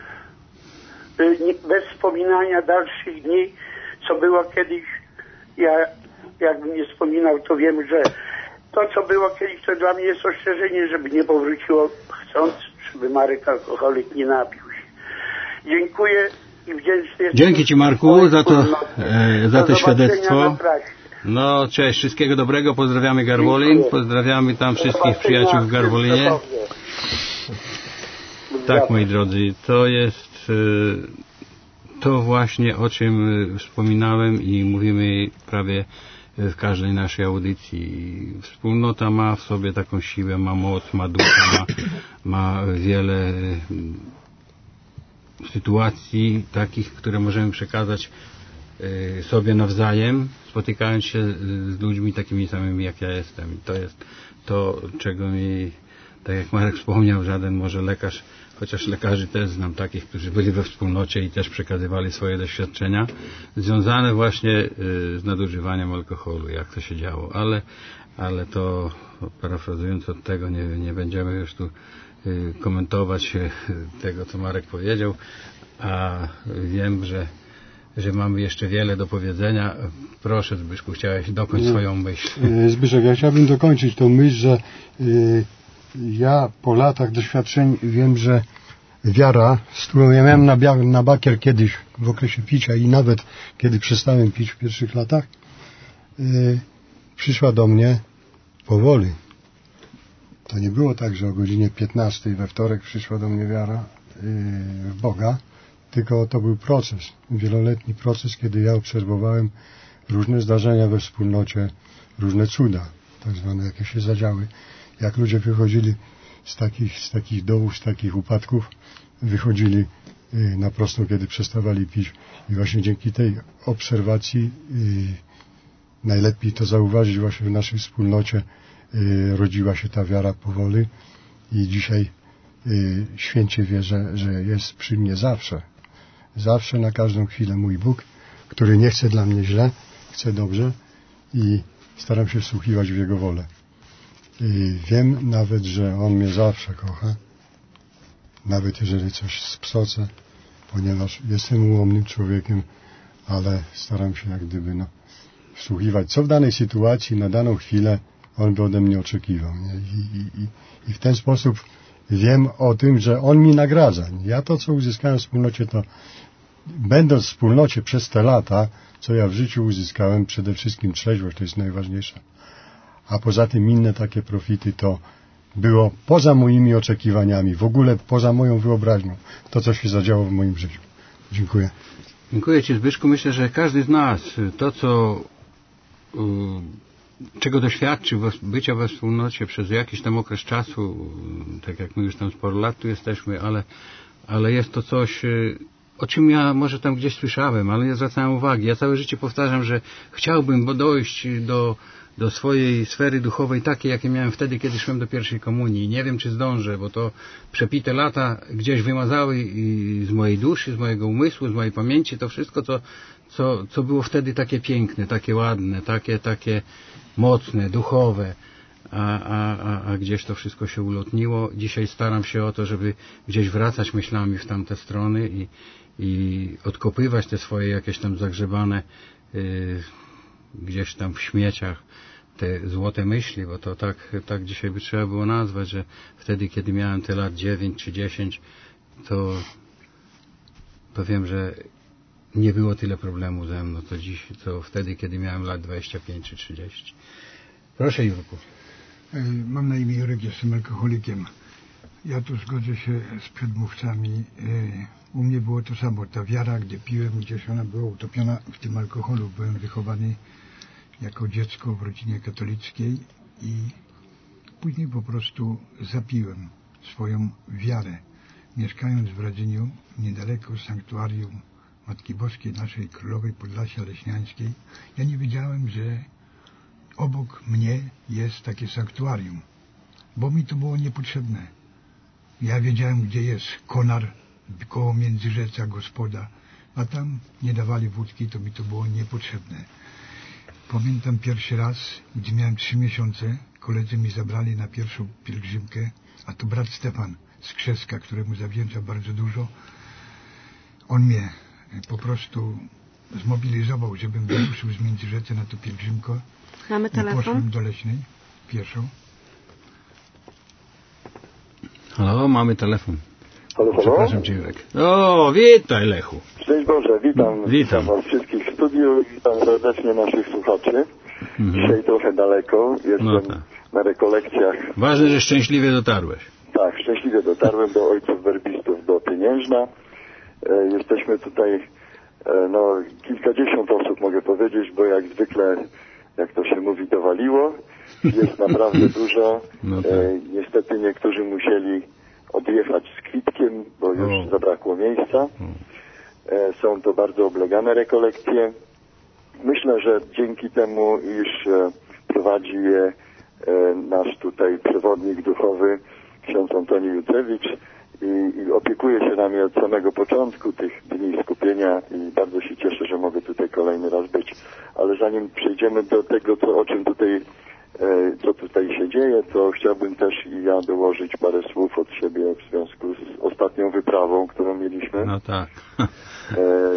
bez wspominania dalszych dni, co było kiedyś, ja jakbym nie wspominał, to wiem, że to, co było kiedyś, to dla mnie jest ostrzeżenie, żeby nie powróciło, chcąc, żeby Marek alkoholik nie napił się. Dziękuję i wdzięczny jestem. Dzięki Ci, Marku, za to, e, za to świadectwo. No, cześć, wszystkiego dobrego, pozdrawiamy Garwolin, dziękuję. Pozdrawiamy tam wszystkich przyjaciół w Garwolinie. Tak, moi drodzy, to jest e, to właśnie, o czym wspominałem i mówimy prawie w każdej naszej audycji. Wspólnota ma w sobie taką siłę, ma moc, ma ducha, ma, ma wiele sytuacji takich, które możemy przekazać sobie nawzajem, spotykając się z ludźmi takimi samymi jak ja jestem. I to jest to, czego mi, tak jak Marek wspomniał, żaden może lekarz, chociaż lekarzy też znam takich, którzy byli we wspólnocie i też przekazywali swoje doświadczenia związane właśnie z nadużywaniem alkoholu, jak to się działo. Ale, ale to, parafrazując od tego, nie, nie będziemy już tu komentować tego, co Marek powiedział, a wiem, że że mamy jeszcze wiele do powiedzenia. Proszę, Zbyszku, chciałeś dokończyć swoją myśl. Zbyszek, ja chciałbym dokończyć tą myśl, że y, ja po latach doświadczeń wiem, że wiara, z którą ja miałem na, na bakier kiedyś w okresie picia i nawet kiedy przestałem pić w pierwszych latach, y, przyszła do mnie powoli. To nie było tak, że o godzinie piętnastej we wtorek przyszła do mnie wiara y, w Boga, tylko to był proces, wieloletni proces, kiedy ja obserwowałem różne zdarzenia we wspólnocie, różne cuda, tak zwane, jakie się zadziały. Jak ludzie wychodzili z takich, z takich dołów, z takich upadków, wychodzili y, na prostą, kiedy przestawali pić. I właśnie dzięki tej obserwacji y, najlepiej to zauważyć właśnie w naszej wspólnocie y, rodziła się ta wiara powoli i dzisiaj y, święcie wierzę, że jest przy mnie zawsze. Zawsze, na każdą chwilę mój Bóg, który nie chce dla mnie źle, chce dobrze i staram się wsłuchiwać w Jego wolę. I wiem nawet, że On mnie zawsze kocha, nawet jeżeli coś spsocę, ponieważ jestem ułomnym człowiekiem, ale staram się jak gdyby no, wsłuchiwać, co w danej sytuacji, na daną chwilę On by ode mnie oczekiwał. Nie? I, i, I w ten sposób wiem o tym, że On mi nagradza. Ja to, co uzyskałem w wspólnocie, to będąc w wspólnocie przez te lata, co ja w życiu uzyskałem, przede wszystkim trzeźwość, to jest najważniejsze. A poza tym inne takie profity to było poza moimi oczekiwaniami, w ogóle poza moją wyobraźnią, to, co się zadziało w moim życiu. Dziękuję. Dziękuję Ci, Zbyszku. Myślę, że każdy z nas to, co czego doświadczył bycia we wspólnocie przez jakiś tam okres czasu, tak jak my już tam sporo lat tu jesteśmy, ale, ale jest to coś, o czym ja może tam gdzieś słyszałem, ale nie zwracałem uwagi. Ja całe życie powtarzam, że chciałbym bo dojść do, do swojej sfery duchowej takiej, jakie miałem wtedy, kiedy szłem do pierwszej komunii. Nie wiem, czy zdążę, bo to przepite lata gdzieś wymazały i z mojej duszy, z mojego umysłu, z mojej pamięci, to wszystko, co, co, co było wtedy takie piękne, takie ładne, takie, takie mocne, duchowe. A, a, a gdzieś to wszystko się ulotniło. Dzisiaj staram się o to, żeby gdzieś wracać myślami w tamte strony i, i odkopywać te swoje jakieś tam zagrzebane y, gdzieś tam w śmieciach te złote myśli, bo to tak, tak dzisiaj by trzeba było nazwać, że wtedy, kiedy miałem te lat dziewięć czy dziesięć, to, to wiem, że nie było tyle problemu ze mną, to dziś, co wtedy, kiedy miałem lat dwadzieścia pięć czy trzydzieści. Proszę, Jurku. Mam na imię Jurek, jestem alkoholikiem. Ja tu zgodzę się z przedmówcami. U mnie było to samo. Ta wiara, gdy piłem, gdzieś ona była utopiona w tym alkoholu. Byłem wychowany jako dziecko w rodzinie katolickiej i później po prostu zapiłem swoją wiarę. Mieszkając w Radzyniu, niedaleko sanktuarium Matki Boskiej, naszej Królowej Podlasia Leśniańskiej, ja nie wiedziałem, że obok mnie jest takie sanktuarium, bo mi to było niepotrzebne. Ja wiedziałem, gdzie jest Konar, koło Międzyrzeca, Gospoda, a tam nie dawali wódki, to mi to było niepotrzebne. Pamiętam pierwszy raz, gdzie miałem trzy miesiące, koledzy mi zabrali na pierwszą pielgrzymkę, a to brat Stefan z Krzeska, któremu zawdzięczam bardzo dużo. On mnie po prostu zmobilizował, żebym wyruszył z Międzyrzeca na to pielgrzymkę. Mamy telefon? Poszłem do Leśnej, pierwszą. Halo, mamy telefon. Halo, halo? Przepraszam Cię, Jurek. O, witaj, Lechu. Szczęść Boże, witam, witam. witam Was wszystkich w studiu, witam serdecznie naszych słuchaczy. Mhm. Dzisiaj trochę daleko, jestem no tak. na rekolekcjach. Ważne, że szczęśliwie dotarłeś. Tak, szczęśliwie dotarłem do ojców werbistów do Pieniężna. E, jesteśmy tutaj, e, no, kilkadziesiąt osób mogę powiedzieć, bo jak zwykle, jak to się mówi, dowaliło. Jest naprawdę dużo. No tak. e, niestety niektórzy musieli odjechać z kwitkiem, bo już o. zabrakło miejsca. E, są to bardzo oblegane rekolekcje. Myślę, że dzięki temu, iż e, prowadzi je e, nasz tutaj przewodnik duchowy, ksiądz Antoni Jucewicz i, i opiekuje się nami od samego początku tych dni skupienia i bardzo się cieszę, że mogę tutaj kolejny raz być. Ale zanim przejdziemy do tego, co, o czym tutaj, e, co tutaj się dzieje, to chciałbym też i ja dołożyć parę słów od siebie w związku z ostatnią wyprawą, którą mieliśmy. No tak. E,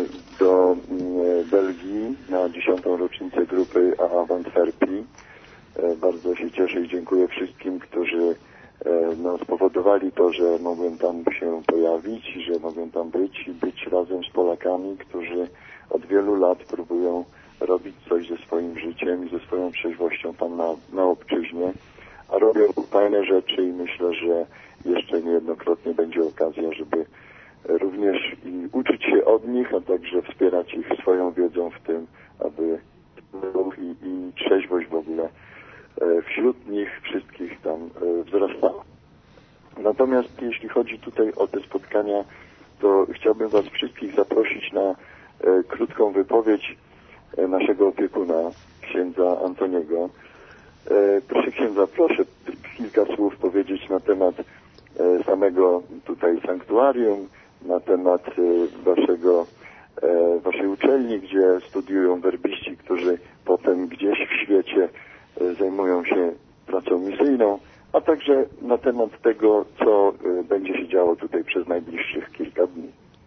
do Belgii na dziesiątą rocznicę grupy A A w Antwerpii. Bardzo się cieszę i dziękuję wszystkim, którzy no, spowodowali to, że mogłem tam się pojawić, że mogłem tam być i być razem z Polakami, którzy od wielu lat próbują robić coś ze swoim życiem i ze swoją trzeźwością tam na, na obczyźnie, a robią fajne rzeczy i myślę, że jeszcze niejednokrotnie będzie okazja, żeby również i uczyć się od nich, a także wspierać ich swoją wiedzą w tym, aby ruch i, i trzeźwość w ogóle wśród nich wszystkich tam wzrastała. Natomiast jeśli chodzi tutaj o te spotkania, to chciałbym Was wszystkich zaprosić na krótką wypowiedź naszego opiekuna, księdza Antoniego. Proszę księdza, proszę kilka słów powiedzieć na temat samego tutaj sanktuarium, na temat waszego, waszej uczelni, gdzie studiują werbiści, którzy potem gdzieś w świecie zajmują się pracą misyjną, a także na temat tego, co będzie się działo tutaj przez najbliższych kilka dni.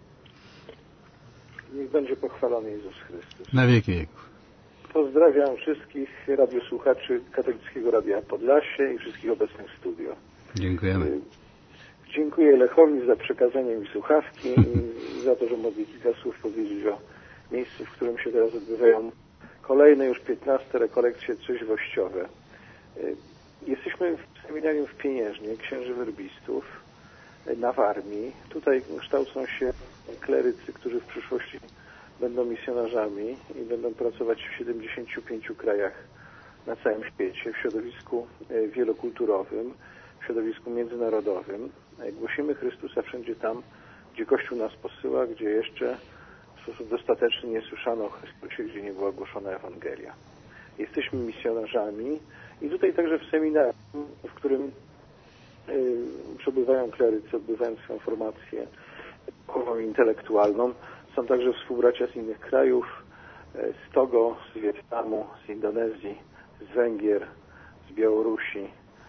Niech będzie pochwalony Jezus Chrystus. Na wieki wieków. Pozdrawiam wszystkich radiosłuchaczy Katolickiego Radia Podlasie i wszystkich obecnych w studio. Dziękujemy. Dziękuję Lechowi za przekazanie mi słuchawki i za to, że mogę kilka słów powiedzieć o miejscu, w którym się teraz odbywają kolejne już piętnaste rekolekcje trzeźwościowe. Jesteśmy w seminarium w Pieniężnie, księży werbistów na Warmii. Tutaj kształcą się klerycy, którzy w przyszłości będą misjonarzami i będą pracować w siedemdziesięciu pięciu krajach na całym świecie, w środowisku wielokulturowym, w środowisku międzynarodowym. Głosimy Chrystusa wszędzie tam, gdzie Kościół nas posyła, gdzie jeszcze w sposób dostateczny nie słyszano o Chrystusie, gdzie nie była głoszona Ewangelia. Jesteśmy misjonarzami i tutaj także w seminarium, w którym y, przebywają klerycy, odbywają swoją formację duchową i intelektualną. Są także współbracia z innych krajów, z Togo, z Wietnamu, z Indonezji, z Węgier, z Białorusi.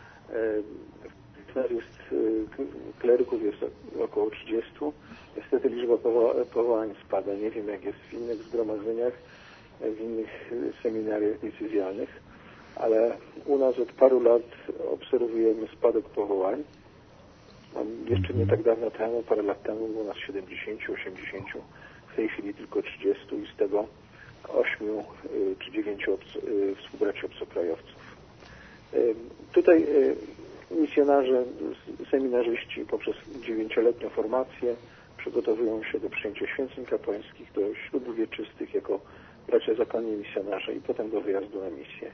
Jest, kleryków jest około trzydziestu. Niestety liczba powołań spada. Nie wiem, jak jest w innych zgromadzeniach, w innych seminariach decyzjalnych, ale u nas od paru lat obserwujemy spadek powołań. Jeszcze nie tak dawno temu, parę lat temu było nas siedemdziesięciu, osiemdziesięciu, w tej chwili tylko trzydziestu i z tego ośmiu czy dziewięciu współbraci obcokrajowców. Tutaj misjonarze, seminarzyści poprzez dziewięcioletnią formację przygotowują się do przyjęcia święceń kapłańskich, do ślubów wieczystych jako bracia zakonni misjonarze i potem do wyjazdu na misję.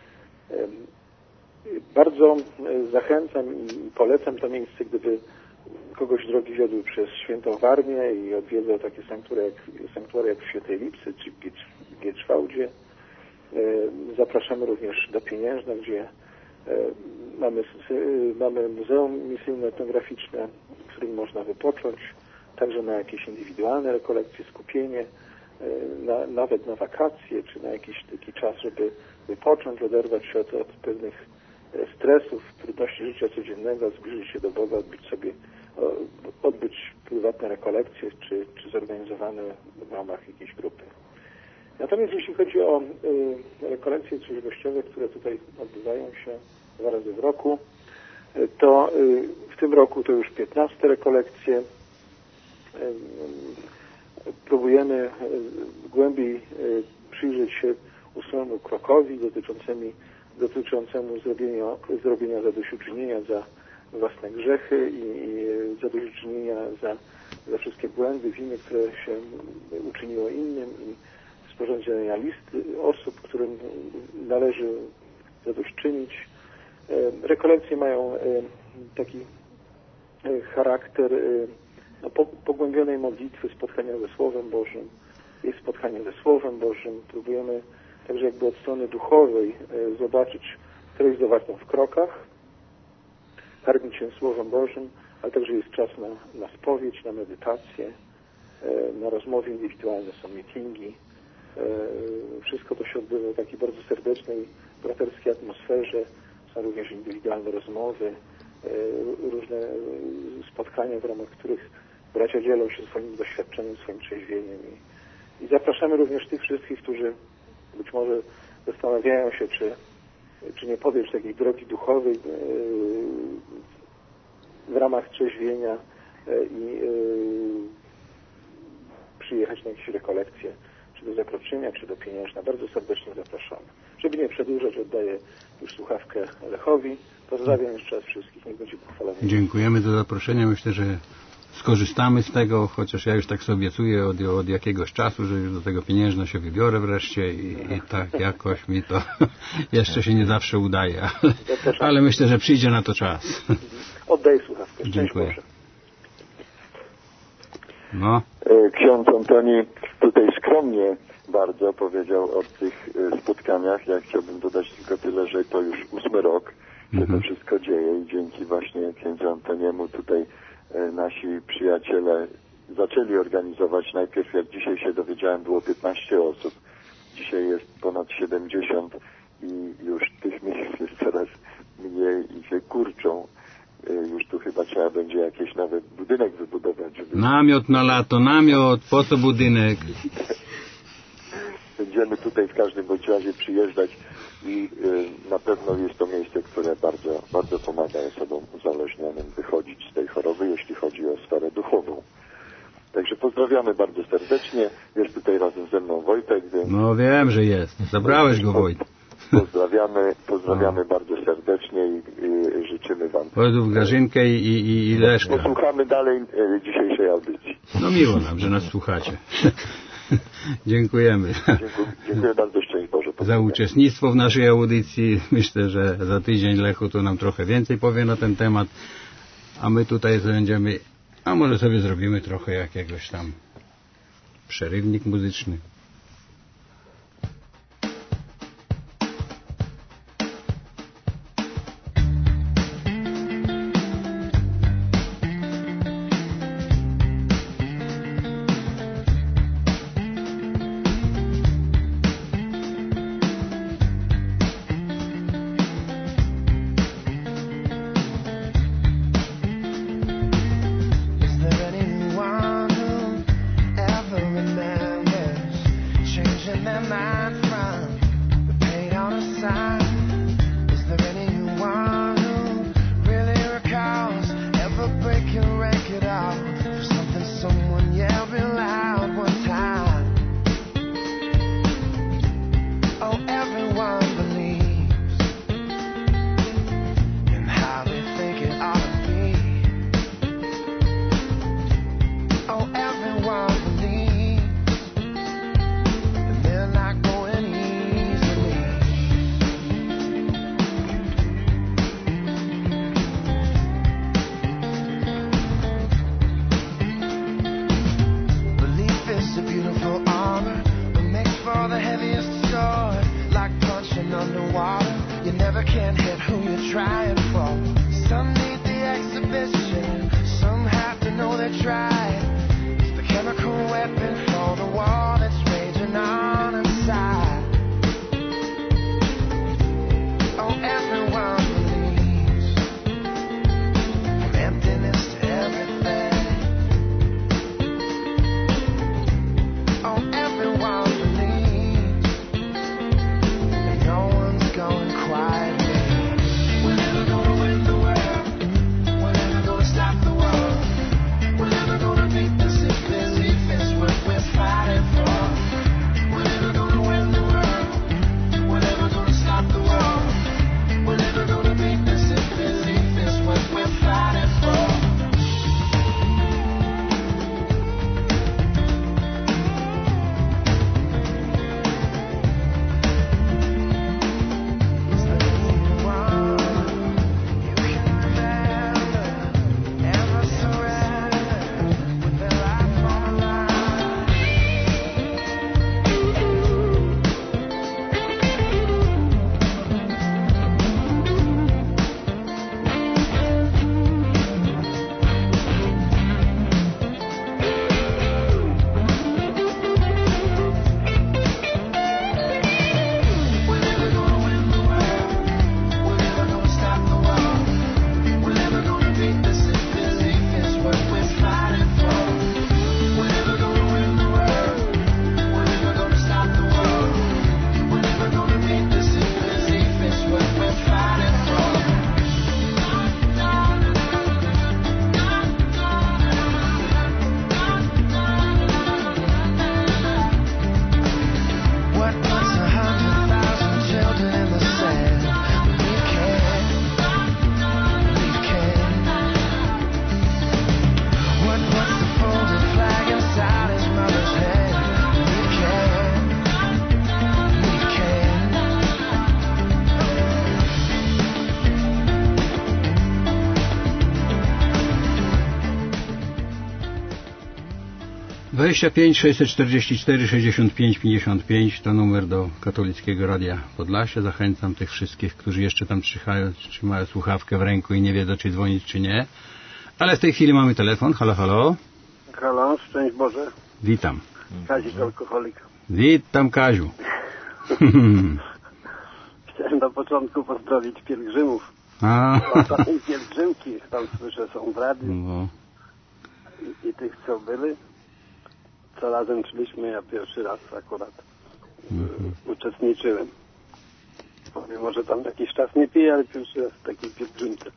Bardzo zachęcam i polecam to miejsce, gdyby kogoś drogi wiodły przez Świętą Warmię i odwiedzał takie sanktuaria jak, sanktuaria jak w Świętej Lipsy czy w Gieczwałdzie. Zapraszamy również do Pieniężna, gdzie mamy, mamy muzeum misyjno-etnograficzne, w którym można wypocząć, także na jakieś indywidualne rekolekcje, skupienie, na, nawet na wakacje, czy na jakiś taki czas, żeby wypocząć, oderwać się od, od pewnych stresów, trudności życia codziennego, zbliżyć się do Boga, odbyć sobie, odbyć prywatne rekolekcje, czy, czy zorganizowane w ramach jakiejś grupy. Natomiast jeśli chodzi o y, rekolekcje trzeźwościowe, które tutaj odbywają się dwa razy w roku, y, to y, w tym roku to już piętnaste rekolekcje. Y, y, próbujemy y, głębiej y, przyjrzeć się ósmemu krokowi dotyczącemu, dotyczącemu zrobienia, zrobienia zadośćuczynienia za własne grzechy i, i zadośćuczynienia za, za wszystkie błędy, winy, które się uczyniło innym i sporządzenia listy osób, którym należy zadośćczynić. Rekolekcje mają taki charakter no, pogłębionej modlitwy, spotkania ze Słowem Bożym. Jest spotkanie ze Słowem Bożym. Próbujemy także jakby od strony duchowej zobaczyć treść zawartą w krokach, karmić się Słowem Bożym, ale także jest czas na, na spowiedź, na medytację, na rozmowy indywidualne, są meetingi. Wszystko to się odbywa w takiej bardzo serdecznej, braterskiej atmosferze. Są również indywidualne rozmowy, różne spotkania, w ramach których bracia dzielą się swoim doświadczeniem, swoim trzeźwieniem i I zapraszamy również tych wszystkich, którzy być może zastanawiają się, czy, czy nie podjąć takiej drogi duchowej w ramach trzeźwienia i przyjechać na jakieś rekolekcje, czy do Zakroczymia, czy do Pieniężna. Bardzo serdecznie zapraszamy. Żeby nie przedłużać, oddaję już słuchawkę Lechowi. Pozdrawiam jeszcze raz wszystkich. Niech będzie pochwalony. Dziękujemy za zaproszenie. Myślę, że skorzystamy z tego, chociaż ja już tak sobie obiecuję od, od jakiegoś czasu, że już do tego Pieniężna się wybiorę wreszcie i, i tak jakoś mi to jeszcze się nie zawsze udaje, ale, ale myślę, że przyjdzie na to czas. Oddaję słuchawkę. Dziękuję. No. Ksiądz Antoni tutaj skromnie bardzo powiedział o tych spotkaniach. Ja chciałbym dodać tylko tyle, że to już ósmy rok się Mhm. to wszystko dzieje i dzięki właśnie księdzu Antoniemu tutaj nasi przyjaciele zaczęli organizować. Najpierw, jak dzisiaj się dowiedziałem, było piętnaście osób. Dzisiaj jest ponad siedemdziesiąt i już tych miejsc jest coraz mniej i się kurczą. Już tu chyba trzeba będzie jakiś nawet budynek wybudować. Żeby... Namiot na lato, namiot, po co budynek? Będziemy tutaj w każdym bądź razie przyjeżdżać i y, na pewno jest to miejsce, które bardzo, bardzo pomaga osobom uzależnionym wychodzić z tej choroby, jeśli chodzi o sferę duchową. Także pozdrawiamy bardzo serdecznie. Jest tutaj razem ze mną Wojtek, więc... No wiem, że jest. Zabrałeś go, Wojtek. Pozdrawiamy, pozdrawiamy no. bardzo serdecznie i, i życzymy Wam. Pozdrów Grażynkę i, i, i Leszka. Posłuchamy dalej e, dzisiejszej audycji. No miło nam, że nas słuchacie. Dziękujemy. Dziękuję, dziękuję bardzo, szczęść Boże. Za uczestnictwo w naszej audycji. Myślę, że za tydzień Lechu to nam trochę więcej powie na ten temat. A my tutaj będziemy, a może sobie zrobimy trochę jakiegoś tam przerywnik muzyczny. Is there anyone who ever remembers dwadzieścia pięć sześćset czterdzieści cztery sześćdziesiąt pięć pięćdziesiąt pięć to numer do Katolickiego Radia Podlasie. Zachęcam tych wszystkich, którzy jeszcze tam trzymają, trzymają słuchawkę w ręku i nie wiedzą, czy dzwonić, czy nie. Ale w tej chwili mamy telefon. Halo, halo. Halo, szczęść Boże. Witam. Kazik alkoholik. Witam, Kaziu. Chciałem na początku pozdrowić pielgrzymów. A. Ostatnie pielgrzymki, tam słyszę, są w radiu. No. I, I tych, co byli. Co razem szliśmy, ja pierwszy raz akurat mhm. uczestniczyłem. Mimo, że tam jakiś czas nie piję, ale pierwszy raz w takiej pielgrzymce.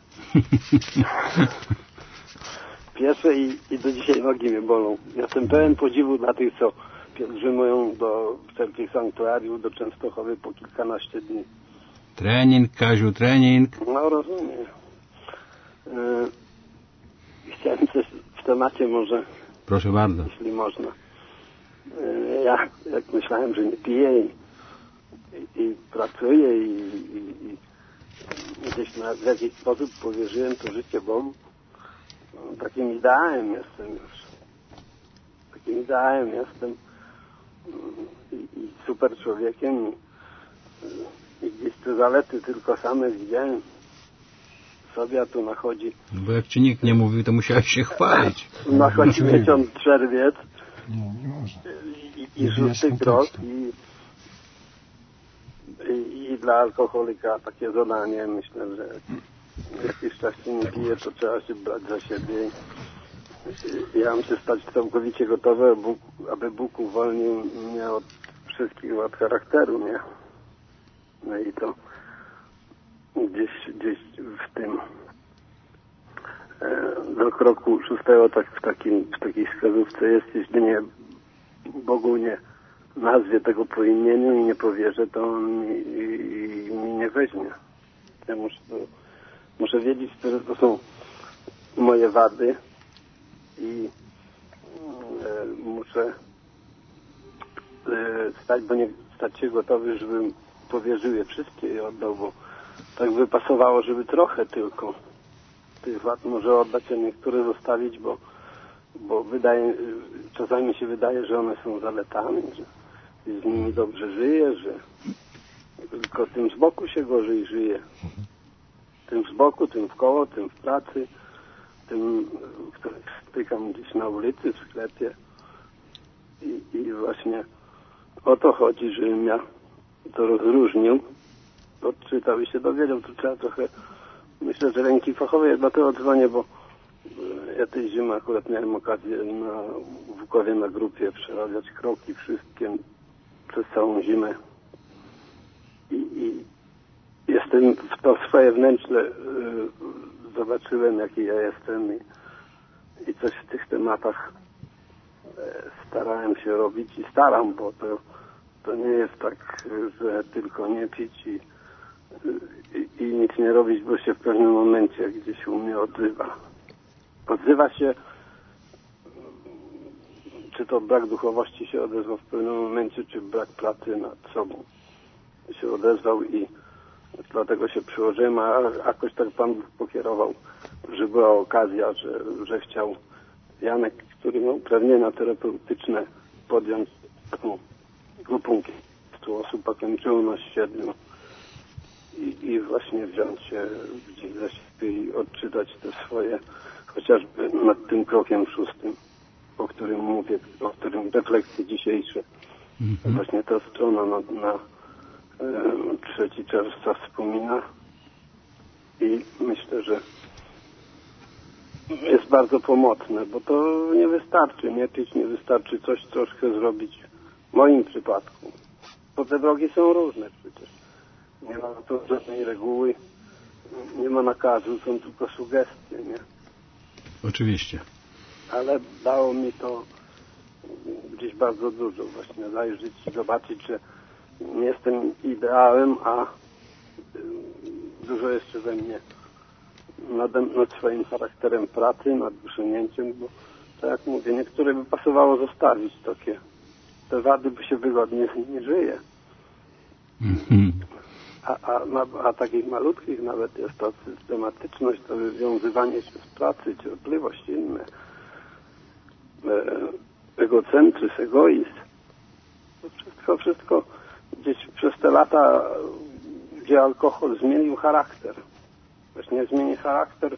Pierwsze i, i do dzisiaj nogi mnie bolą. Jestem pełen podziwu dla tych, co pielgrzymują do wszelkich sanktuariów, do Częstochowy po kilkanaście dni. Trening, Kaziu, trening. No rozumiem. Yy, chciałem coś w temacie może. Proszę bardzo. Jeśli można. Yy, ja jak myślałem, że nie piję i, i, i pracuję i, i, i gdzieś na, w jakiś sposób powierzyłem to życie Bogu. No, takim ideałem jestem już. Takim ideałem jestem. I, i super człowiekiem. I, I gdzieś te zalety tylko same widziałem. Sobie, a tu nachodzi... Bo jak ci nikt nie mówił, to musiałeś się chwalić. Nachodzi miesiąc czerwiec. Nie, nie może. I, i szósty krok. I, i, I dla alkoholika takie zadanie. Myślę, że jakiś czas się nie pije, to trzeba się brać za siebie. Ja mam się stać całkowicie gotowy, aby Bóg, aby Bóg uwolnił mnie od wszystkich wad charakteru, nie? No i to gdzieś, gdzieś w tym e, do kroku szóstego tak w, takim, w takiej wskazówce jest, jeśli nie Bogu nie nazwie tego po imieniu i nie powierzę, to on mi, i, i mi nie weźmie. Ja muszę, to, muszę wiedzieć, które to są moje wady i e, muszę e, stać, bo nie stać się gotowy, żebym powierzył je wszystkie i oddał, bo tak by pasowało, żeby trochę tylko tych wad może oddać, a niektóre zostawić, bo, bo wydaje, czasami mi się wydaje, że one są zaletami, że z nimi dobrze żyje, że tylko tym z boku się gorzej żyje. Tym z boku, tym w koło, tym w pracy, tym, których spotykam gdzieś na ulicy, w sklepie. I, i właśnie o to chodzi, żebym ja to rozróżnił, odczytał i się dowiedział. Tu trzeba trochę, myślę, że ręki fachowej, dlatego dzwonię, bo ja tej zimy akurat miałem okazję na Wukowie na grupie przerabiać kroki wszystkie przez całą zimę. I, i jestem w to swoje wnętrze y, zobaczyłem, jaki ja jestem i, i coś w tych tematach y, starałem się robić i staram, bo to, to nie jest tak, że tylko nie pić i, i, i nic nie robić, bo się w pewnym momencie gdzieś u mnie odzywa. Odzywa się, czy to brak duchowości się odezwał w pewnym momencie, czy brak pracy nad sobą się odezwał i dlatego się przyłożyłem, a jakoś tak Pan Bóg pokierował, że była okazja, że, że chciał Janek, który miał uprawnienia terapeutyczne, podjąć taką grupą stu osób, a kończyło nas siedmiu i, i właśnie wziąć się gdzieś za siebie i odczytać te swoje, chociażby nad tym krokiem szóstym, o którym mówię, o którym refleksje dzisiejsze. Mm-hmm. Właśnie ta strona na, na trzeciego czerwca wspomina i myślę, że jest bardzo pomocne, bo to nie wystarczy nie pić, nie wystarczy coś troszkę zrobić w moim przypadku, bo te drogi są różne przecież. Nie ma to żadnej reguły, nie ma nakazu, są tylko sugestie, nie? Oczywiście. Ale dało mi to gdzieś bardzo dużo właśnie zajrzeć i zobaczyć, że nie jestem ideałem, a dużo jeszcze we mnie nad, nad swoim charakterem pracy, nad usunięciem, bo tak jak mówię, niektóre by pasowało zostawić takie. Te wady by się wygodnie z nimi żyje. Mm-hmm. A, a, a takich malutkich nawet jest to systematyczność, to wywiązywanie się z pracy, cierpliwość inne. E, egocentryzm, egoizm. To wszystko, wszystko gdzieś przez te lata, gdzie alkohol zmienił charakter. Właśnie zmieni charakter,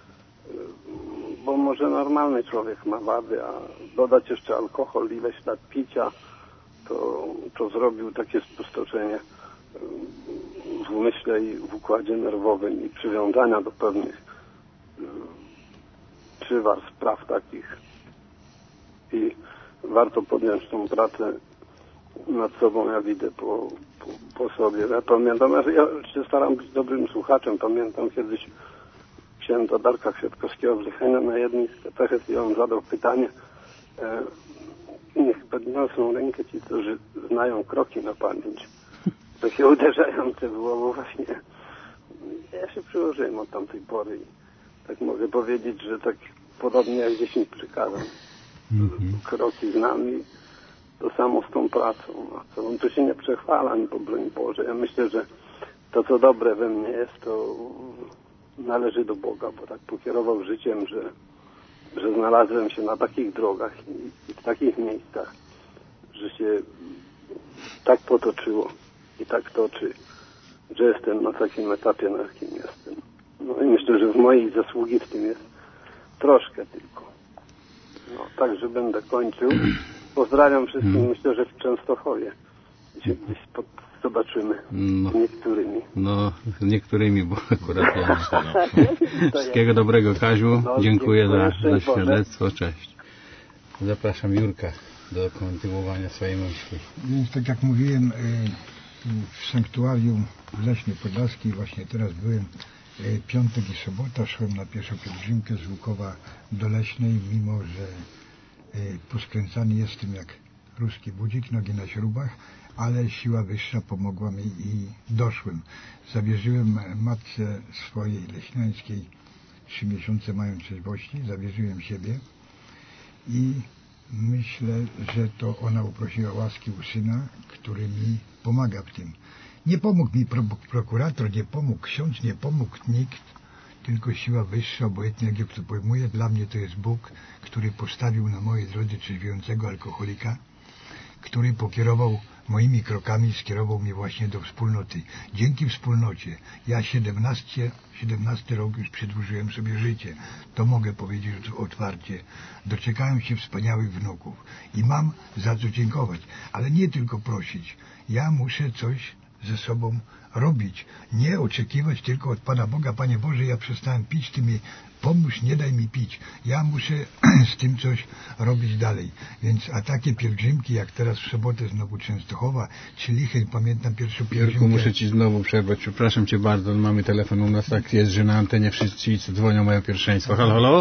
bo może normalny człowiek ma wady, a dodać jeszcze alkohol, ileś lat picia, to, to zrobił takie spustoszenie w umyśle i w układzie nerwowym i przywiązania do pewnych przywar, spraw takich. I warto podjąć tą pracę nad sobą, ja widzę po, po, po sobie. Ja pamiętam, ja się staram być dobrym słuchaczem. Pamiętam kiedyś księdza Darka Kwiatkowskiego w Zycheniu na jednej z katechez i on zadał pytanie, e, niech podniosą rękę ci, którzy znają kroki na pamięć. Takie uderzające było, bo właśnie ja się przyłożyłem od tamtej pory i tak mogę powiedzieć, że tak podobnie jak dziesięć przykazań. Mm-hmm. Kroki znam i to samo z tą pracą. A co, to się nie przechwala, ani po broń Boże. Ja myślę, że to, co dobre we mnie jest, to należy do Boga, bo tak pokierował życiem, że, że znalazłem się na takich drogach i, i w takich miejscach, że się tak potoczyło i tak toczy, że jestem na takim etapie, na jakim jestem. No i myślę, że w mojej zasługi w tym jest troszkę tylko. No, także będę kończył. Pozdrawiam wszystkich, hmm. myślę, że w Częstochowie się gdzieś pod, zobaczymy no. z niektórymi. No, z niektórymi, bo akurat ja. Wszystkiego dobrego, Kaziu. No, dziękuję za, za świadectwo. Cześć. Zapraszam Jurka do kontynuowania swojej myśli. Więc tak jak mówiłem, w sanktuarium w Leśnej Podlaskiej właśnie teraz byłem piątek i sobota, szłem na pierwszą pielgrzymkę z Łukowa do Leśnej, mimo że poskręcany jestem jak ruski budzik, nogi na śrubach, ale siła wyższa pomogła mi i doszłem. Zawierzyłem matce swojej leśniańskiej, trzy miesiące mają trzeźwości, zawierzyłem siebie i myślę, że to ona uprosiła łaski u syna, który mi pomaga w tym. Nie pomógł mi pro, prokurator, nie pomógł ksiądz, nie pomógł nikt, tylko siła wyższa, obojętnie jak to pojmuje. Dla mnie to jest Bóg, który postawił na mojej drodze trzeźwiejącego alkoholika, który pokierował moimi krokami, skierował mnie właśnie do wspólnoty. Dzięki wspólnocie ja siedemnaście, siedemnasty rok już przedłużyłem sobie życie. To mogę powiedzieć otwarcie. Doczekałem się wspaniałych wnuków i mam za co dziękować. Ale nie tylko prosić. Ja muszę coś ze sobą robić. Nie oczekiwać tylko od Pana Boga. Panie Boże, ja przestałem pić, Ty mi pomóż, nie daj mi pić. Ja muszę z tym coś robić dalej. Więc a takie pielgrzymki, jak teraz w sobotę znowu Częstochowa, czy Licheń, pamiętam pierwszą pielgrzymkę. Jurku, muszę Ci znowu przerwać. Przepraszam Cię bardzo, mamy telefon u nas, tak jest, że na antenie wszyscy co dzwonią mają pierwszeństwo. Halo, halo?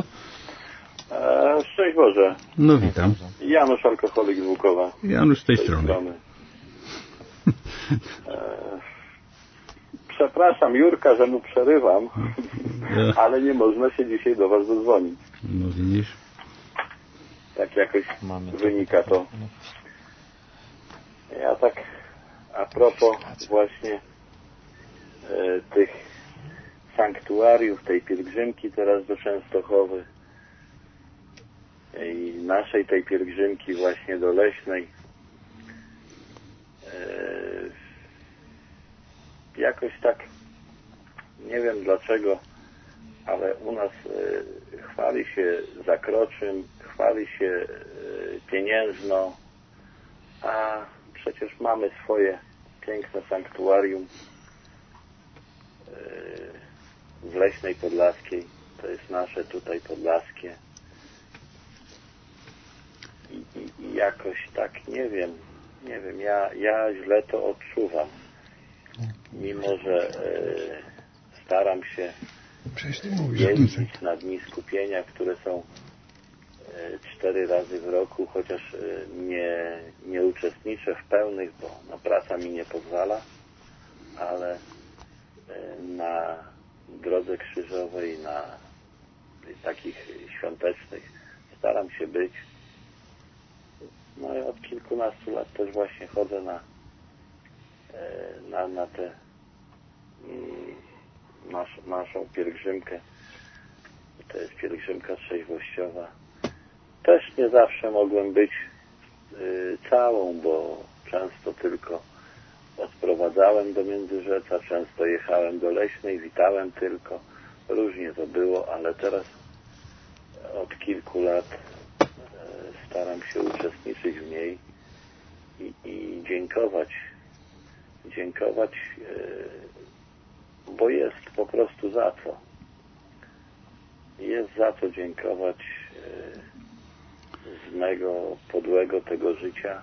E, szczęść Boże. No witam. Janusz, alkoholik z Łukowa. Janusz z tej, tej strony. strony. E, przepraszam Jurka, że mu przerywam, ale nie można się dzisiaj do Was dodzwonić. No widzisz. Tak jakoś Mamy wynika to. Ja tak a propos właśnie e, tych sanktuariów, tej pielgrzymki teraz do Częstochowy i naszej tej pielgrzymki właśnie do Leśnej. Jakoś tak nie wiem dlaczego, ale u nas e, chwali się zakroczym, chwali się e, pieniężno, a przecież mamy swoje piękne sanktuarium e, w Leśnej Podlaskiej. To jest nasze tutaj podlaskie. I, i, i jakoś tak nie wiem, nie wiem, ja, ja źle to odczuwam. Mimo, że e, staram się jeździć na dni skupienia, które są e, cztery razy w roku, chociaż e, nie, nie uczestniczę w pełnych, bo no, praca mi nie pozwala, ale e, na drodze krzyżowej, na takich świątecznych staram się być. No i od kilkunastu lat też właśnie chodzę na na, na tę nasz, naszą pielgrzymkę. To jest pielgrzymka trzeźwościowa. też nie zawsze mogłem być y, całą, bo często tylko odprowadzałem do Międzyrzeca, często jechałem do Leśnej, witałem tylko. Różnie to było, ale teraz od kilku lat y, staram się uczestniczyć w niej i, i dziękować. Dziękować, y, bo jest po prostu za co. Jest za co dziękować z mego podłego tego życia.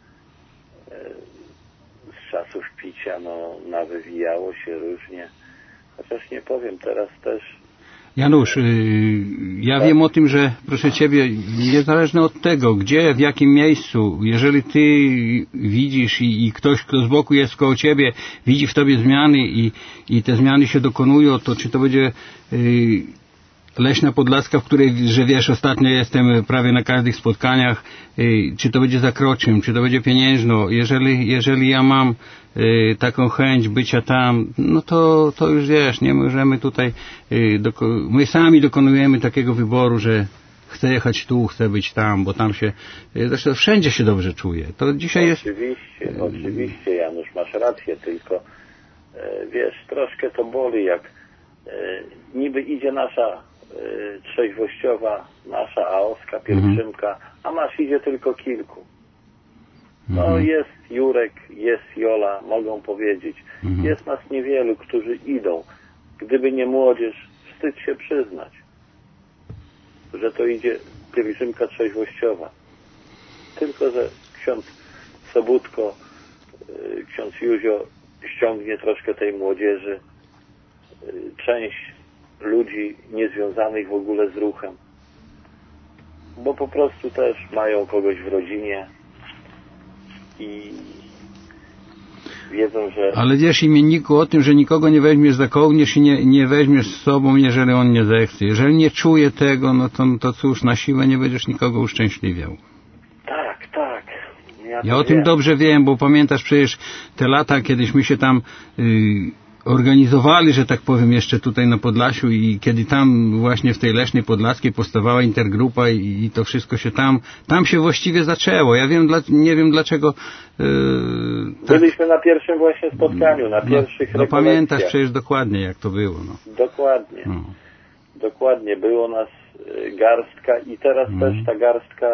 Z czasów picia, no, nawywijało się różnie. Chociaż nie powiem teraz też. Janusz, ja wiem o tym, że proszę Ciebie, niezależnie od tego, gdzie, w jakim miejscu, jeżeli Ty widzisz i, i ktoś, kto z boku jest koło Ciebie, widzi w Tobie zmiany i, i te zmiany się dokonują, to czy to będzie y, Leśna Podlaska, w której, że wiesz, ostatnio jestem prawie na każdych spotkaniach, y, czy to będzie Zakroczym, czy to będzie Pieniężno, jeżeli, jeżeli ja mam y, taką chęć bycia tam, no to, to już wiesz, nie możemy tutaj, y, doko- my sami dokonujemy takiego wyboru, że chcę jechać tu, chcę być tam, bo tam się, y, zresztą wszędzie się dobrze czuję. To dzisiaj jest... Oczywiście, oczywiście, Janusz, masz rację, tylko y, wiesz, troszkę to boli, jak y, niby idzie nasza trzeźwościowa, nasza aoska, pielgrzymka, mhm. a masz idzie tylko kilku. No mhm. jest Jurek, jest Jola, mogą powiedzieć. Mhm. Jest nas niewielu, którzy idą. Gdyby nie młodzież, wstyd się przyznać, że to idzie pielgrzymka trzeźwościowa. Tylko że ksiądz Sobótko, ksiądz Józio ściągnie troszkę tej młodzieży, część ludzi niezwiązanych w ogóle z ruchem, bo po prostu też mają kogoś w rodzinie i wiedzą, że... Ale wiesz, imienniku, o tym, że nikogo nie weźmiesz za kołnierz i nie, nie weźmiesz z sobą, jeżeli on nie zechce. Jeżeli nie czuje tego, no to, to cóż, na siłę nie będziesz nikogo uszczęśliwiał. Tak, tak. Ja, ja o wiem. tym dobrze wiem, bo pamiętasz przecież te lata, kiedyśmy się tam... Yy, organizowali, że tak powiem, jeszcze tutaj na Podlasiu i kiedy tam właśnie w tej Leśnej Podlaskiej powstawała intergrupa i, i to wszystko się tam, tam się właściwie zaczęło. Ja wiem, dla, nie wiem dlaczego... Yy, tak. Byliśmy na pierwszym właśnie spotkaniu, na pierwszych No, no pamiętasz przecież dokładnie, jak to było. No. Dokładnie. No. Dokładnie. Było nas garstka i teraz mm. też ta garstka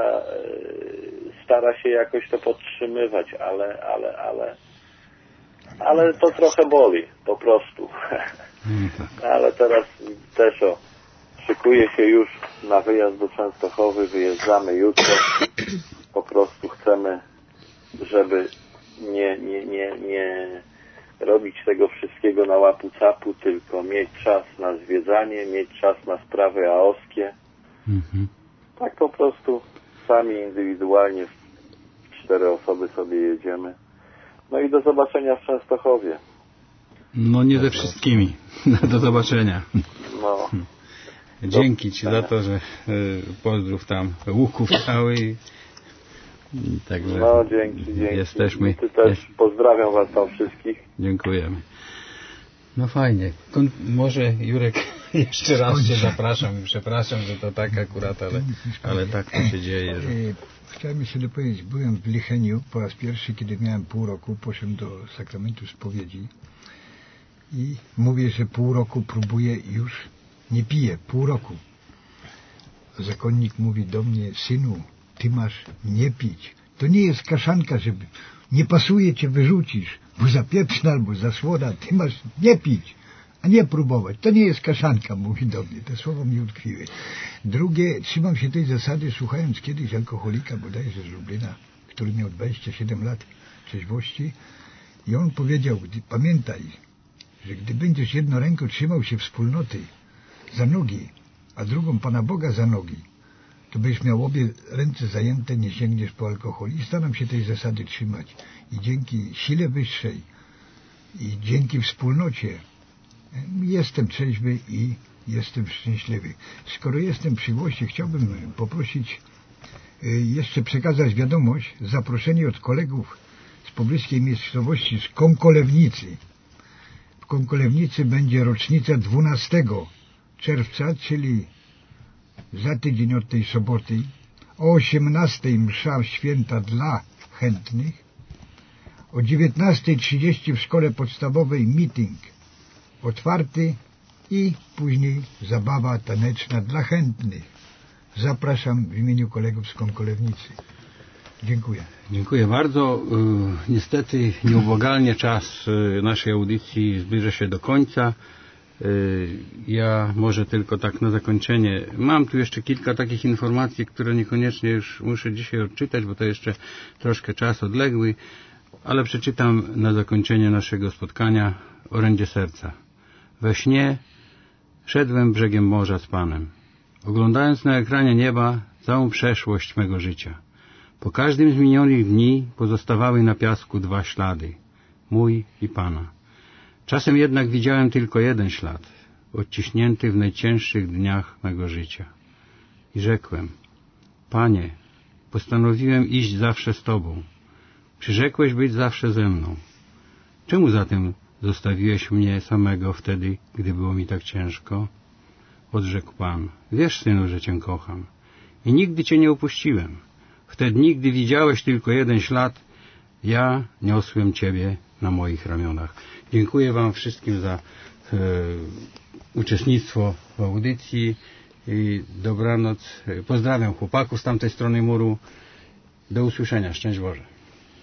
stara się jakoś to podtrzymywać, ale, ale, ale ale to trochę boli, po prostu. Ale teraz też o, szykuje się już na wyjazd do Częstochowy, wyjeżdżamy jutro. Po prostu chcemy, żeby nie, nie, nie, nie robić tego wszystkiego na łapu capu, tylko mieć czas na zwiedzanie, mieć czas na sprawy aoskie. Mhm. Tak po prostu sami indywidualnie w cztery osoby sobie jedziemy. No i do zobaczenia w Częstochowie. No nie ze wszystkimi. Do zobaczenia. No. Dzięki Ci za to, że y, pozdrów tam łuków cały. I, także no dzięki, dzięki. Jesteśmy. Ty też jest... pozdrawiam Was tam wszystkich. Dziękujemy. No fajnie. Kon- może Jurek jeszcze raz Cię zapraszam i przepraszam, że to tak akurat, ale, ale tak to się dzieje. Że... Chciałem jeszcze dopowiedzieć, byłem w Licheniu po raz pierwszy, kiedy miałem pół roku, poszedłem do sakramentu spowiedzi i mówię, że pół roku próbuję już, nie piję, pół roku. Zakonnik mówi do mnie, synu, ty masz nie pić. To nie jest kaszanka, żeby nie pasuje cię, wyrzucisz, bo za pieprzna albo za słoda, ty masz nie pić, a nie próbować. To nie jest kaszanka, mówi do mnie. Te słowa mi utkwiły. Drugie, trzymam się tej zasady, słuchając kiedyś alkoholika, bodajże z Lublina, który miał dwadzieścia siedem lat trzeźwości i on powiedział, gdy, pamiętaj, że gdy będziesz jedną ręką trzymał się wspólnoty za nogi, a drugą Pana Boga za nogi, to będziesz miał obie ręce zajęte, nie sięgniesz po alkohol. I staram się tej zasady trzymać. I dzięki sile wyższej i dzięki wspólnocie jestem trzeźwy i jestem szczęśliwy. Skoro jestem przy głosie, chciałbym poprosić jeszcze przekazać wiadomość, zaproszenie od kolegów z pobliskiej miejscowości, z Kąkolewnicy. W Kąkolewnicy będzie rocznica dwunastego czerwca, czyli za tydzień od tej soboty, o osiemnastej msza święta dla chętnych, o dziewiętnastej trzydzieści w szkole podstawowej meeting otwarty i później zabawa taneczna dla chętnych. Zapraszam w imieniu kolegów z Konkolewnicy. Dziękuję. Dziękuję bardzo. Niestety nieubłagalnie czas naszej audycji zbliża się do końca. Ja może tylko tak na zakończenie. Mam tu jeszcze kilka takich informacji, które niekoniecznie już muszę dzisiaj odczytać, bo to jeszcze troszkę czas odległy, ale przeczytam na zakończenie naszego spotkania orędzie serca. We śnie szedłem brzegiem morza z Panem, oglądając na ekranie nieba całą przeszłość mego życia. Po każdym z minionych dni pozostawały na piasku dwa ślady, mój i Pana. Czasem jednak widziałem tylko jeden ślad, odciśnięty w najcięższych dniach mego życia. I rzekłem, Panie, postanowiłem iść zawsze z Tobą. Przyrzekłeś być zawsze ze mną. Czemu zatem zostawiłeś mnie samego wtedy, gdy było mi tak ciężko? Odrzekł Pan, wiesz, synu, że Cię kocham i nigdy Cię nie opuściłem. W te dni, gdy widziałeś tylko jeden ślad, ja niosłem Ciebie na moich ramionach. Dziękuję Wam wszystkim za e, uczestnictwo w audycji i dobranoc. Pozdrawiam chłopaków z tamtej strony muru. Do usłyszenia. Szczęść Boże.